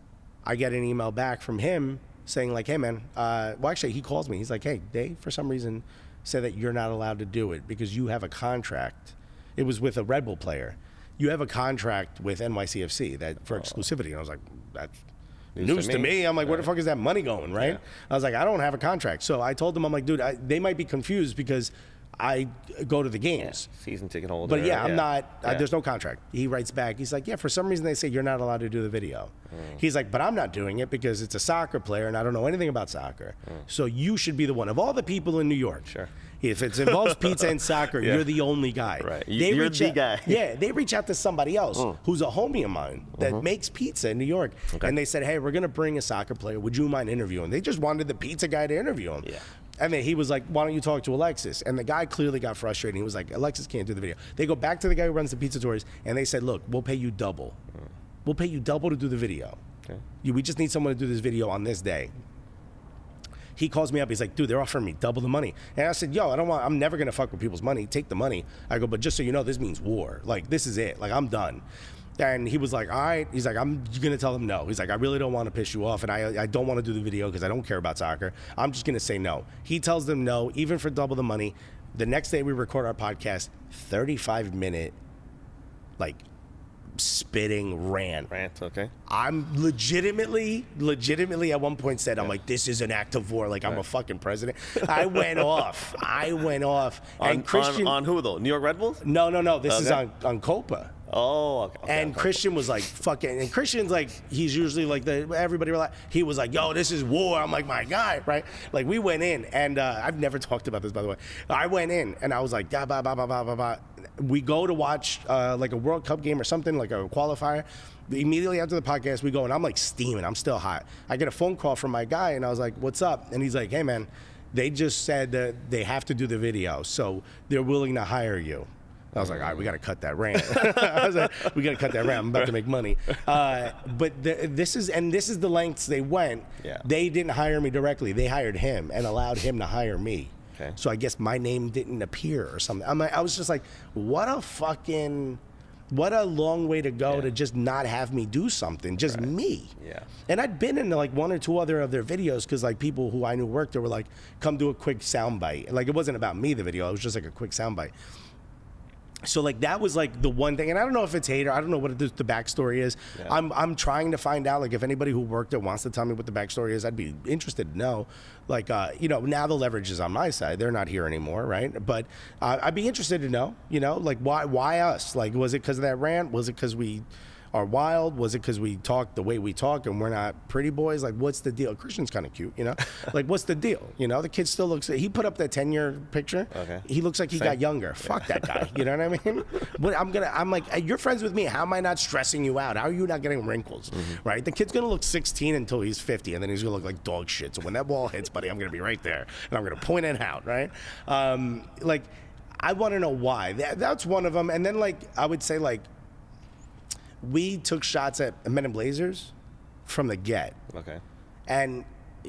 I get an email back from him saying like, hey, man, uh, well, actually, he calls me. He's like, hey, they, for some reason, said that you're not allowed to do it because you have a contract. It was with a Red Bull player. You have a contract with N Y C F C that for exclusivity. And I was like, that's news, news to, me. to me. I'm like, where the fuck is that money going, right? Yeah. I was like, I don't have a contract. So I told them, I'm like, dude, I, they might be confused because I go to the games. Yeah, season ticket holder. But yeah, I'm yeah. not, yeah. uh, there's no contract. He writes back, he's like, yeah, for some reason they say you're not allowed to do the video. Mm. He's like, but I'm not doing it because it's a soccer player and I don't know anything about soccer. Mm. So you should be the one. Of all the people in New York, sure. if it involves pizza and soccer, yeah. you're the only guy. Right. You, they you're the out, guy. Yeah, they reach out to somebody else mm. who's a homie of mine that mm-hmm. makes pizza in New York. Okay. And they said, hey, we're going to bring a soccer player. Would you mind interviewing? They just wanted the pizza guy to interview him. Yeah. And then he was like, why don't you talk to Alexis? And the guy clearly got frustrated. He was like, Alexis can't do the video. They go back to the guy who runs the pizza tours, and they said, look, we'll pay you double. Mm. We'll pay you double to do the video. Okay. You, we just need someone to do this video on this day. He calls me up. He's like, dude, they're offering me double the money. And I said, yo, I don't want, I'm never going to fuck with people's money. Take the money. I go, but just so you know, this means war. Like, this is it. Like, I'm done. And he was like, all right. He's like, I'm going to tell them no. He's like, I really don't want to piss you off. And I, I don't want to do the video because I don't care about soccer. I'm just going to say no. He tells them no, even for double the money. The next day we record our podcast, thirty-five minute, like, spitting rant. Rant, okay. I'm legitimately, legitimately at one point said, I'm yeah. like, this is an act of war. Like, right. I'm a fucking president. I went off. I went off. On, and Christian, on, on who, though? New York Red Bulls? No, no, no. This okay. is on, on Copa. Oh, okay. okay and okay. Christian was like, fucking, and Christian's like, he's usually like, the everybody, like, he was like, yo, this is war. I'm like, my guy, right? Like, we went in, and uh, I've never talked about this, by the way. I went in, and I was like, bah, bah, bah, bah, bah, bah, bah. We go to watch uh, like a World Cup game or something, like a qualifier. Immediately after the podcast, we go, and I'm like steaming. I'm still hot. I get a phone call from my guy, and I was like, what's up? And he's like, hey, man, they just said that they have to do the video, so they're willing to hire you. I was like, all right, we got to cut that rant. I was like, we got to cut that rant. I'm about to make money. Uh, but the, this is, and this is the lengths they went. Yeah. They didn't hire me directly. They hired him and allowed him to hire me. Okay. So I guess my name didn't appear or something. I'm like, I was just like, what a fucking, what a long way to go yeah. to just not have me do something, just right. me. Yeah. And I'd been in like one or two other of their videos because like people who I knew worked there were like, come do a quick soundbite. Like it wasn't about me, the video. It was just like a quick soundbite. So like that was like the one thing, and I don't know if it's hater. I don't know what the, the backstory is. Yeah. I'm I'm trying to find out. Like if anybody who worked there wants to tell me what the backstory is, I'd be interested to know. Like uh, you know, now the leverage is on my side. They're not here anymore, right? But uh, I'd be interested to know. You know, like why why us? Like was it because of that rant? Was it because we are wild? Was it because we talk the way we talk and we're not pretty boys? Like, what's the deal? Christian's kind of cute, you know? Like, what's the deal? You know, the kid still looks, he put up that ten-year picture. Okay. He looks like he Same. got younger. Yeah. Fuck that guy. You know what I mean? But I'm going to, I'm like, you're friends with me. How am I not stressing you out? How are you not getting wrinkles? Mm-hmm. Right? The kid's going to look sixteen until he's fifty, and then he's going to look like dog shit. So when that ball hits, buddy, I'm going to be right there, and I'm going to point it out, right? Um, like, I want to know why. That, that's one of them. And then, like, I would say, like, we took shots at Men in Blazers from the get. Okay. And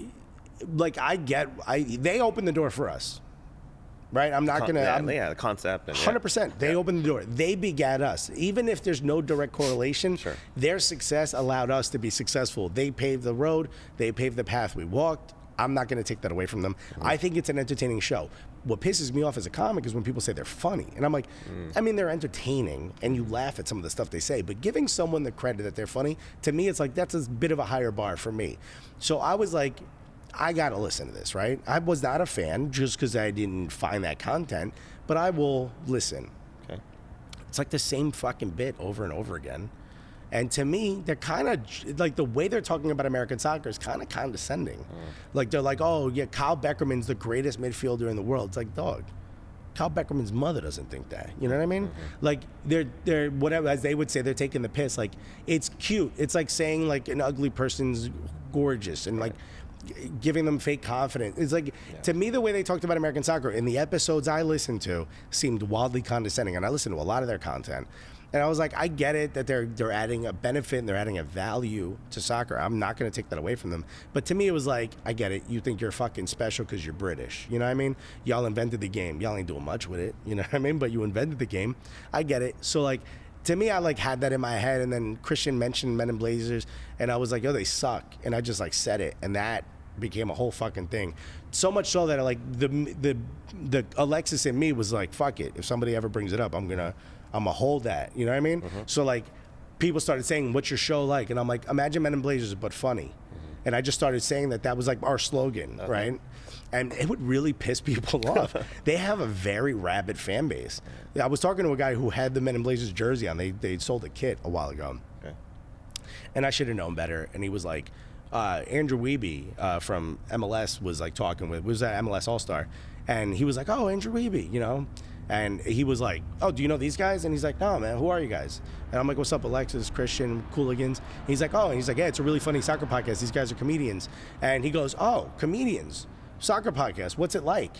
like I get, I they opened the door for us, right? I'm not Con- gonna. Yeah, I'm, yeah, the concept. And, yeah. one hundred percent. They yeah. opened the door. They begat us. Even if there's no direct correlation, sure. their success allowed us to be successful. They paved the road. They paved the path we walked. I'm not going to take that away from them. Mm. I think it's an entertaining show. What pisses me off as a comic is when people say they're funny. And I'm like, mm. I mean, they're entertaining, and you laugh at some of the stuff they say. But giving someone the credit that they're funny, to me, it's like that's a bit of a higher bar for me. So I was like, I got to listen to this, right? I was not a fan just because I didn't find that content, but I will listen. Okay. It's like the same fucking bit over and over again. And to me, they're kind of, like, the way they're talking about American soccer is kind of condescending. Mm. Like, they're like, oh, yeah, Kyle Beckerman's the greatest midfielder in the world. It's like, dog, Kyle Beckerman's mother doesn't think that. You know what I mean? Mm-hmm. Like, they're, they're, whatever, as they would say, they're taking the piss. Like, it's cute. It's like saying, like, an ugly person's gorgeous and, right. like, giving them fake confidence. It's like, yeah. to me, the way they talked about American soccer in the episodes I listened to seemed wildly condescending. And I listened to a lot of their content. And I was like, I get it that they're they're adding a benefit and they're adding a value to soccer. I'm not going to take that away from them. But to me, it was like, I get it. You think you're fucking special because you're British. You know what I mean? Y'all invented the game. Y'all ain't doing much with it. You know what I mean? But you invented the game. I get it. So, like, to me, I, like, had that in my head. And then Christian mentioned Men in Blazers. And I was like, yo, they suck. And I just, like, said it. And that became a whole fucking thing. So much so that, like, the the the Alexis in me was like, fuck it. If somebody ever brings it up, I'm going to... I'm gonna hold that, you know what I mean? Mm-hmm. So like, people started saying, "What's your show like?" And I'm like, "Imagine Men in Blazers, but funny." Mm-hmm. And I just started saying that that was like our slogan, okay. right? And it would really piss people off. They have a very rabid fan base. I was talking to a guy who had the Men in Blazers jersey on. They they sold a kit a while ago, okay. and I should have known better. And he was like, uh, Andrew Wiebe uh, from M L S was like talking with was at M L S All Star, and he was like, "Oh, Andrew Wiebe, you know." And he was like, oh, do you know these guys? And he's like, no, man, who are you guys? And I'm like, what's up, Alexis, Christian, Cooligans? And he's like, oh, and he's like, yeah, it's a really funny soccer podcast. These guys are comedians. And he goes, oh, comedians, soccer podcast, what's it like?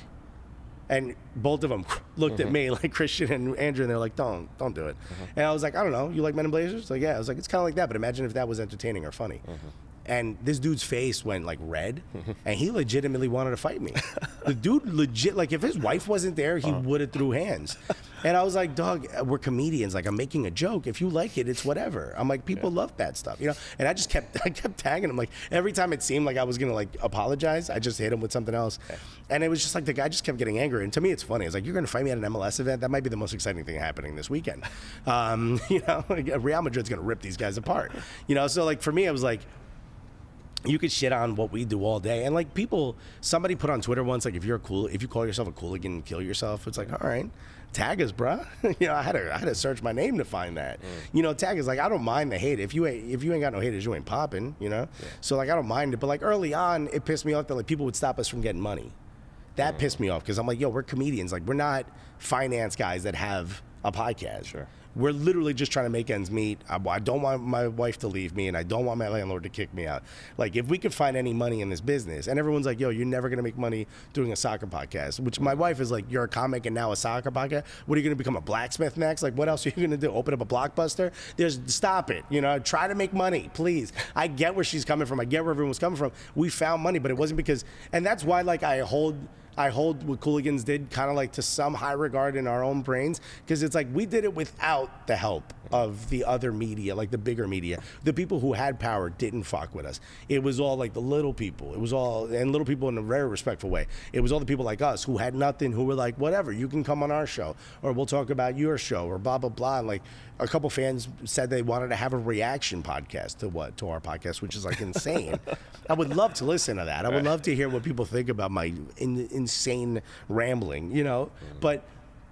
And both of them looked mm-hmm. at me, like Christian and Andrew, and they're like, don't, don't do it. Mm-hmm. And I was like, I don't know, you like Men in Blazers? Like, yeah. I was like, it's kind of like that, but imagine if that was entertaining or funny. Mm-hmm. and this dude's face went like red, and he legitimately wanted to fight me. The dude legit, like if his wife wasn't there, he uh-huh. would have threw hands. And I was like, dog, we're comedians. Like I'm making a joke. If you like it, it's whatever. I'm like, people yeah. love bad stuff, you know. And I just kept, I kept tagging him. Like every time it seemed like I was gonna like apologize, I just hit him with something else. Okay. And it was just like the guy just kept getting angry. And to me, it's funny. It's like you're gonna fight me at an M L S event. That might be the most exciting thing happening this weekend. Um, you know, like, Real Madrid's gonna rip these guys apart. You know, so like for me, I was like, you could shit on what we do all day, and like people, somebody put on Twitter once, like if you're a cool, if you call yourself a cooligan and kill yourself, it's like, all right, tag us, bruh. you know, I had to, I had to search my name to find that. Mm. You know, tag is like, I don't mind the hate. If you ain't, if you ain't got no haters, you ain't popping. You know, yeah. so like I don't mind it. But like early on, it pissed me off that like people would stop us from getting money. That mm. pissed me off because I'm like, yo, we're comedians. Like we're not finance guys that have a podcast. Sure. We're literally just trying to make ends meet. I, I don't want my wife to leave me, and I don't want my landlord to kick me out. Like, if we could find any money in this business, and everyone's like, yo, you're never going to make money doing a soccer podcast, which my wife is like, you're a comic and now a soccer podcast? What are you going to become, a blacksmith next? Like, what else are you going to do? Open up a Blockbuster? There's, stop it. You know, try to make money, please. I get where she's coming from. I get where everyone's coming from. We found money, but it wasn't because, and that's why, like, I hold... I hold what Cooligans did kind of like to some high regard in our own brains, because it's like we did it without the help of the other media, like the bigger media. The people who had power didn't fuck with us. It was all like the little people. It was all, and little people in a very respectful way. It was all the people like us who had nothing, who were like, whatever, you can come on our show, or we'll talk about your show, or blah, blah, blah. And like a couple fans said they wanted to have a reaction podcast to what, to our podcast, which is like insane. I would love to listen to that. I would love to hear what people think about my in, insane rambling, you know, mm-hmm. but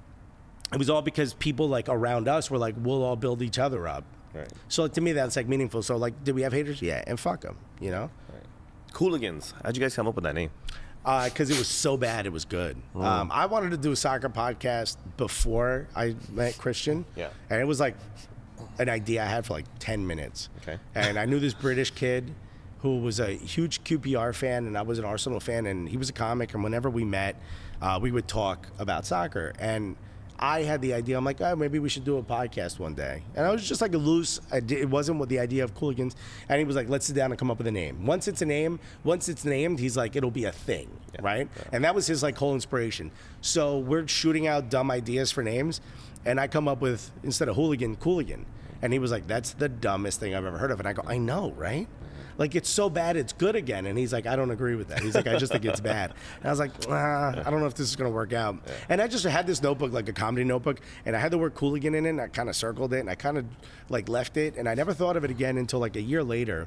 it was all because people like around us were like, we'll all build each other up. Right. So like, to me, that's like meaningful. So like, did we have haters? Yeah, and fuck them, you know? Right. Cooligans. How'd you guys come up with that name? Because uh, it was so bad, it was good. Mm. Um, I wanted to do a soccer podcast before I met Christian. Yeah. And it was like an idea I had for like ten minutes. Okay. And I knew this British kid who was a huge Q P R fan, and I was an Arsenal fan, and he was a comic, and whenever we met, uh, we would talk about soccer. And I had the idea, I'm like, oh, maybe we should do a podcast one day. And I was just like a loose, it wasn't with the idea of Cooligans. And he was like, let's sit down and come up with a name. Once it's a name, once it's named, he's like, it'll be a thing, yeah, right? Yeah. And that was his like whole inspiration. So we're shooting out dumb ideas for names, and I come up with, instead of hooligan, Cooligan. And he was like, that's the dumbest thing I've ever heard of. And I go, I know, right? Like, it's so bad, it's good again. And he's like, I don't agree with that. He's like, I just think it's bad. And I was like, ah, I don't know if this is going to work out. Yeah. And I just had this notebook, like a comedy notebook, and I had the word Cooligan in it, and I kind of circled it, and I kind of, like, left it. And I never thought of it again until, like, a year later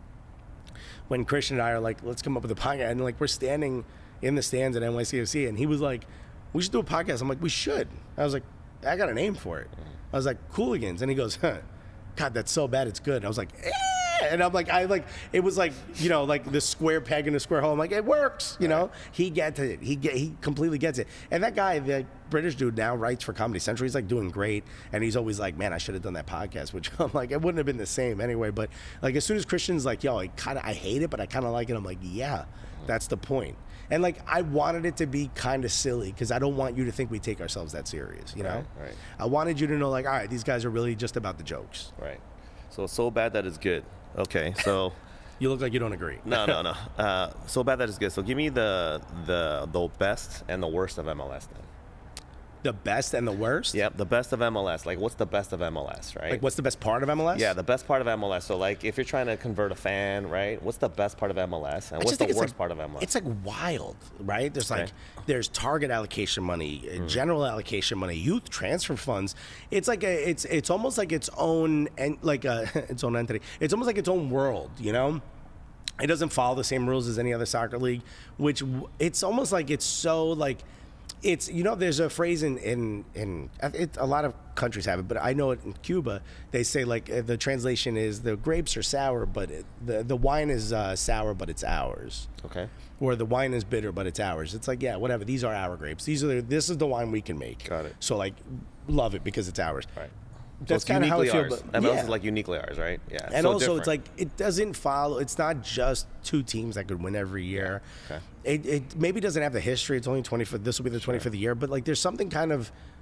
when Christian and I are like, let's come up with a podcast. And, like, we're standing in the stands at N Y C F C, and he was like, we should do a podcast. I'm like, we should. I was like, I got a name for it. I was like, Cooligans. And he goes, huh, God, that's so bad, it's good. And I was like, eh. And I'm like, I like, it was like, you know, like the square peg in a square hole. I'm like, it works, you know? He gets it. He get, he completely gets it. And that guy, the British dude, now writes for Comedy Central. He's like doing great. And he's always like, man, I should have done that podcast, which I'm like, it wouldn't have been the same anyway. But like, as soon as Christian's like, yo, I kind of, I hate it, but I kind of like it. I'm like, yeah, that's the point. And like, I wanted it to be kind of silly because I don't want you to think we take ourselves that serious, you know? Right, right. I wanted you to know, like, all right, these guys are really just about the jokes. Right. So, so bad that it's good. Okay, so you look like you don't agree. No, no, no. Uh, so bad that it's good. So give me the the the best and the worst of M L S then. The best and the worst? Yep, the best of M L S. Like, what's the best of M L S, right? Like, what's the best part of M L S? Yeah, the best part of M L S. So, like, if you're trying to convert a fan, right, what's the best part of M L S? And what's the worst like, part of M L S? It's, like, wild, right? There's, like, okay. there's target allocation money, mm. general allocation money, youth transfer funds. It's, like, a, it's it's almost like its own, and like, a, its own entity. It's almost like its own world, you know? It doesn't follow the same rules as any other soccer league, which it's almost like it's so, like, it's, you know, there's a phrase in, in, in it, a lot of countries have it, but I know it in Cuba. They say, like, uh, the translation is the grapes are sour, but it, the, the wine is uh, sour, but it's ours. Okay. Or the wine is bitter, but it's ours. It's like, yeah, whatever. These are our grapes. These are the, this is the wine we can make. Got it. So, like, love it because it's ours. Right. So that's kind of how it feels. M L S yeah. is like uniquely ours, right? Yeah. And so also, different. It's like, it doesn't follow. It's not just two teams that could win every year. Okay. It, it maybe doesn't have the history. It's only twenty-fifth. This will be the twenty-fifth sure. year, but like, there's something kind of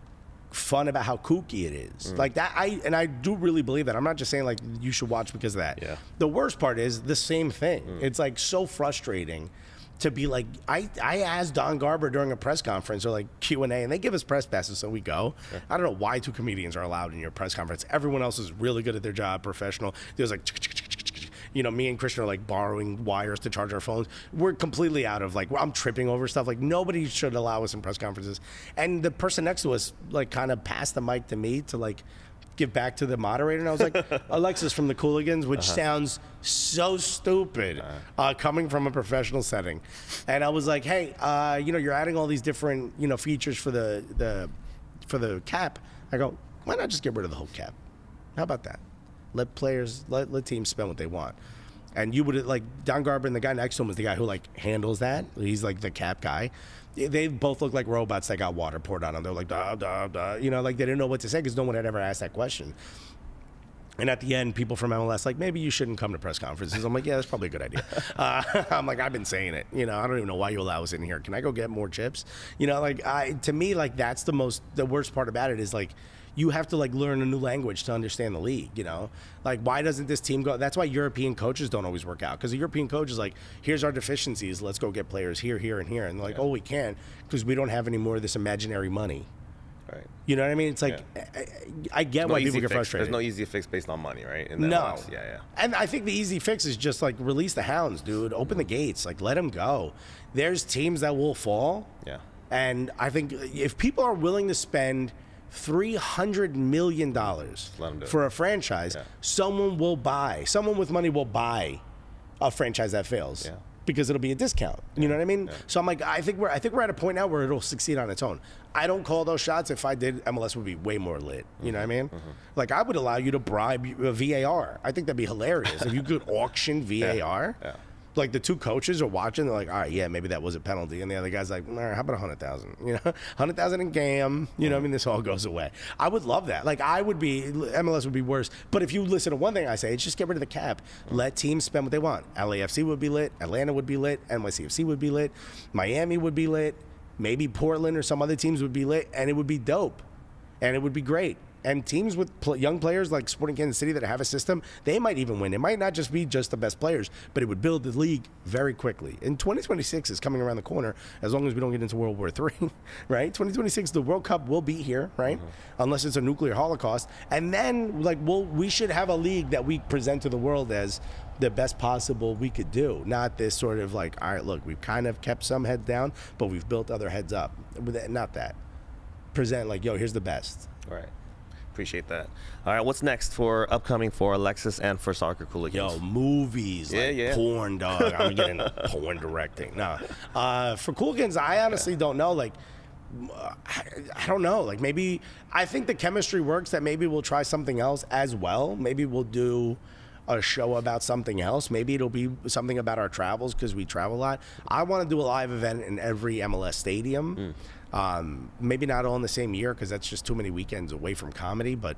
fun about how kooky it is. Mm. Like that, I and I do really believe that. I'm not just saying like you should watch because of that. Yeah. The worst part is the same thing. Mm. It's like so frustrating to be like, I, I asked Don Garber during a press conference or like Q and A, and they give us press passes, so we go. Sure. I don't know why two comedians are allowed in your press conference. Everyone else is really good at their job, professional. There's like, you know, me and Christian are like borrowing wires to charge our phones. We're completely out of like, I'm tripping over stuff. Like nobody should allow us in press conferences. And the person next to us like kind of passed the mic to me to like give back to the moderator. And I was like, Alexis from the Cooligans, which uh-huh. sounds so stupid uh-huh. uh, coming from a professional setting. And I was like, hey, uh, you know, you're adding all these different, you know, features for the, the, for the cap. I go, why not just get rid of the whole cap? How about that? Let players, let, let teams spend what they want. And you would, like, Don Garber and the guy next to him is the guy who, like, handles that. He's, like, the cap guy. They both look like robots that got water poured on them. They're like, da, da, da. You know, like, they didn't know what to say because no one had ever asked that question. And at the end, people from M L S like, maybe you shouldn't come to press conferences. I'm like, yeah, that's probably a good idea. Uh, I'm like, I've been saying it. You know, I don't even know why you allow us in here. Can I go get more chips? You know, like, I to me, like, that's the most, the worst part about it is, like, you have to like learn a new language to understand the league, you know? Like, why doesn't this team go? That's why European coaches don't always work out. Because the European coach is like, here's our deficiencies. Let's go get players here, here, and here. And they're like, yeah. oh, we can't because we don't have any more of this imaginary money. Right. You know what I mean? It's like, yeah. I, I get no why people fix. get frustrated. There's no easy fix based on money, right? In that no. box. Yeah, yeah. And I think the easy fix is just like release the hounds, dude. Open the gates. Like, let them go. There's teams that will fall. Yeah. And I think if people are willing to spend three hundred million dollars for a franchise, yeah. someone will buy. Someone with money will buy a franchise that fails. Yeah. Because it'll be a discount. You yeah. know what I mean? Yeah. So I'm like, I think we're I think we're at a point now where it'll succeed on its own. I don't call those shots. If I did, M L S would be way more lit. You mm-hmm. know what I mean? Mm-hmm. Like, I would allow you to bribe a V A R. I think that'd be hilarious. If you could auction V A R. Yeah. Yeah. Like, the two coaches are watching, they're like, all right, yeah, maybe that was a penalty. And the other guy's like, all right, how about one hundred thousand? You know, one hundred thousand in game. You know what I mean? This all goes away. I would love that. Like, I would be, M L S would be worse. But if you listen to one thing I say, it's just get rid of the cap. Let teams spend what they want. L A F C would be lit. Atlanta would be lit. N Y C F C would be lit. Miami would be lit. Maybe Portland or some other teams would be lit. And it would be dope. And it would be great. And teams with pl- young players like Sporting Kansas City that have a system, they might even win. It might not just be just the best players, but it would build the league very quickly. And twenty twenty-six is coming around the corner as long as we don't get into World War Three, right? twenty twenty-six, the World Cup will be here, right? Mm-hmm. Unless it's a nuclear holocaust. And then, like, we'll, we should have a league that we present to the world as the best possible we could do. Not this sort of like, all right, look, we've kind of kept some heads down, but we've built other heads up. Not that. Present like, yo, here's the best. Right. Appreciate that. All right, what's next for upcoming for Alexis and for Soccer Cooligans? Yo, movies, yeah, like yeah. porn, dog. I'm getting porn directing. No, uh, for Cooligans, I honestly yeah. don't know. Like, I, I don't know. Like, maybe I think the chemistry works. That maybe we'll try something else as well. Maybe we'll do a show about something else. Maybe it'll be something about our travels because we travel a lot. I want to do a live event in every M L S stadium. Mm. Um, maybe not all in the same year because that's just too many weekends away from comedy, but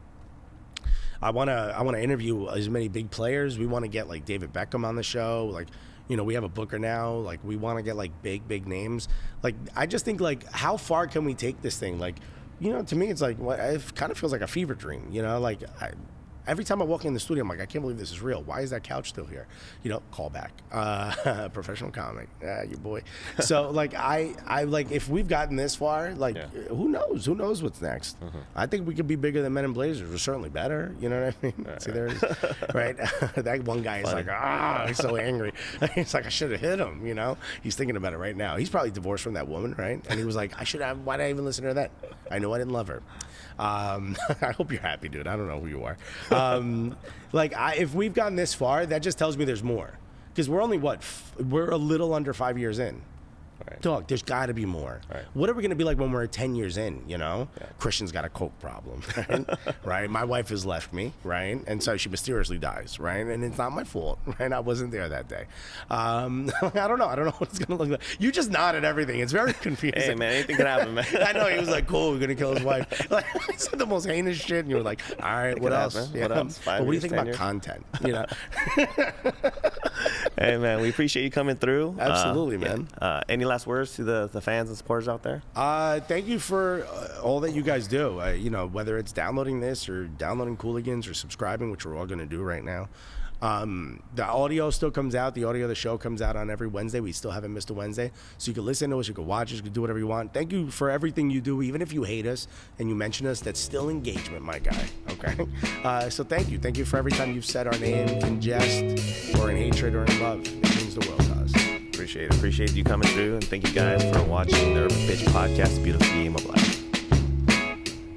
I want to I want to interview as many big players. We want to get like David Beckham on the show. Like, you know, we have a booker now. Like, we want to get like big, big names. Like, I just think like, how far can we take this thing? Like, you know, to me, it's like, it kind of feels like a fever dream, you know, like I, every time I walk in the studio, I'm like, I can't believe this is real. Why is that couch still here? You know, call back. Uh, professional comic. Yeah, your boy. So, like, I, I like, if we've gotten this far, like, yeah. who knows? Who knows what's next? Mm-hmm. I think we could be bigger than Men in Blazers. We're certainly better. You know what I mean? Right, See, there it is. Right? That one guy is Funny. like, ah, he's so angry. He's like, I should have hit him, you know? He's thinking about it right now. He's probably divorced from that woman, right? And he was like, I should have, why did I even listen to that? I know I didn't love her. Um, I hope you're happy, dude. I don't know who you are. Um, like, I, if we've gotten this far, that just tells me there's more. Because we're only, what, f- we're a little under five years in. Right. Dog, there's got to be more. Right. What are we going to be like when we're ten years in, you know? Yeah. Christian's got a coke problem, right? right? My wife has left me, right? And so she mysteriously dies, right? And it's not my fault, right? I wasn't there that day. Um, I don't know. I don't know what it's going to look like. You just nodded everything. It's very confusing. Hey, man, anything can happen, man. I know. He was like, cool, we're going to kill his wife. Like, I said the most heinous shit, and you were like, all right, what else? Happen. Yeah. What else? Five but what do you years, think about years? content, you know? Hey, man, we appreciate you coming through. Absolutely, uh, man. Uh, any last last words to the, the fans and supporters out there? Uh, thank you for uh, all that you guys do. Uh, you know, whether it's downloading this or downloading Cooligans or subscribing, which we're all going to do right now. Um, the audio still comes out. The audio of the show comes out on every Wednesday. We still haven't missed a Wednesday. So you can listen to us, you can watch us, you can do whatever you want. Thank you for everything you do. Even if you hate us and you mention us, that's still engagement, my guy. Okay? Uh, so thank you. Thank you for every time you've said our name in jest or in hatred or in love. It means the world to us. Appreciate it. Appreciate you coming through. And thank you guys for watching the Urban Pitch Podcast, Beautiful Game of Life.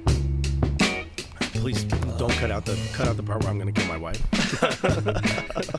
Please don't cut out the cut out the part where I'm going to kill my wife.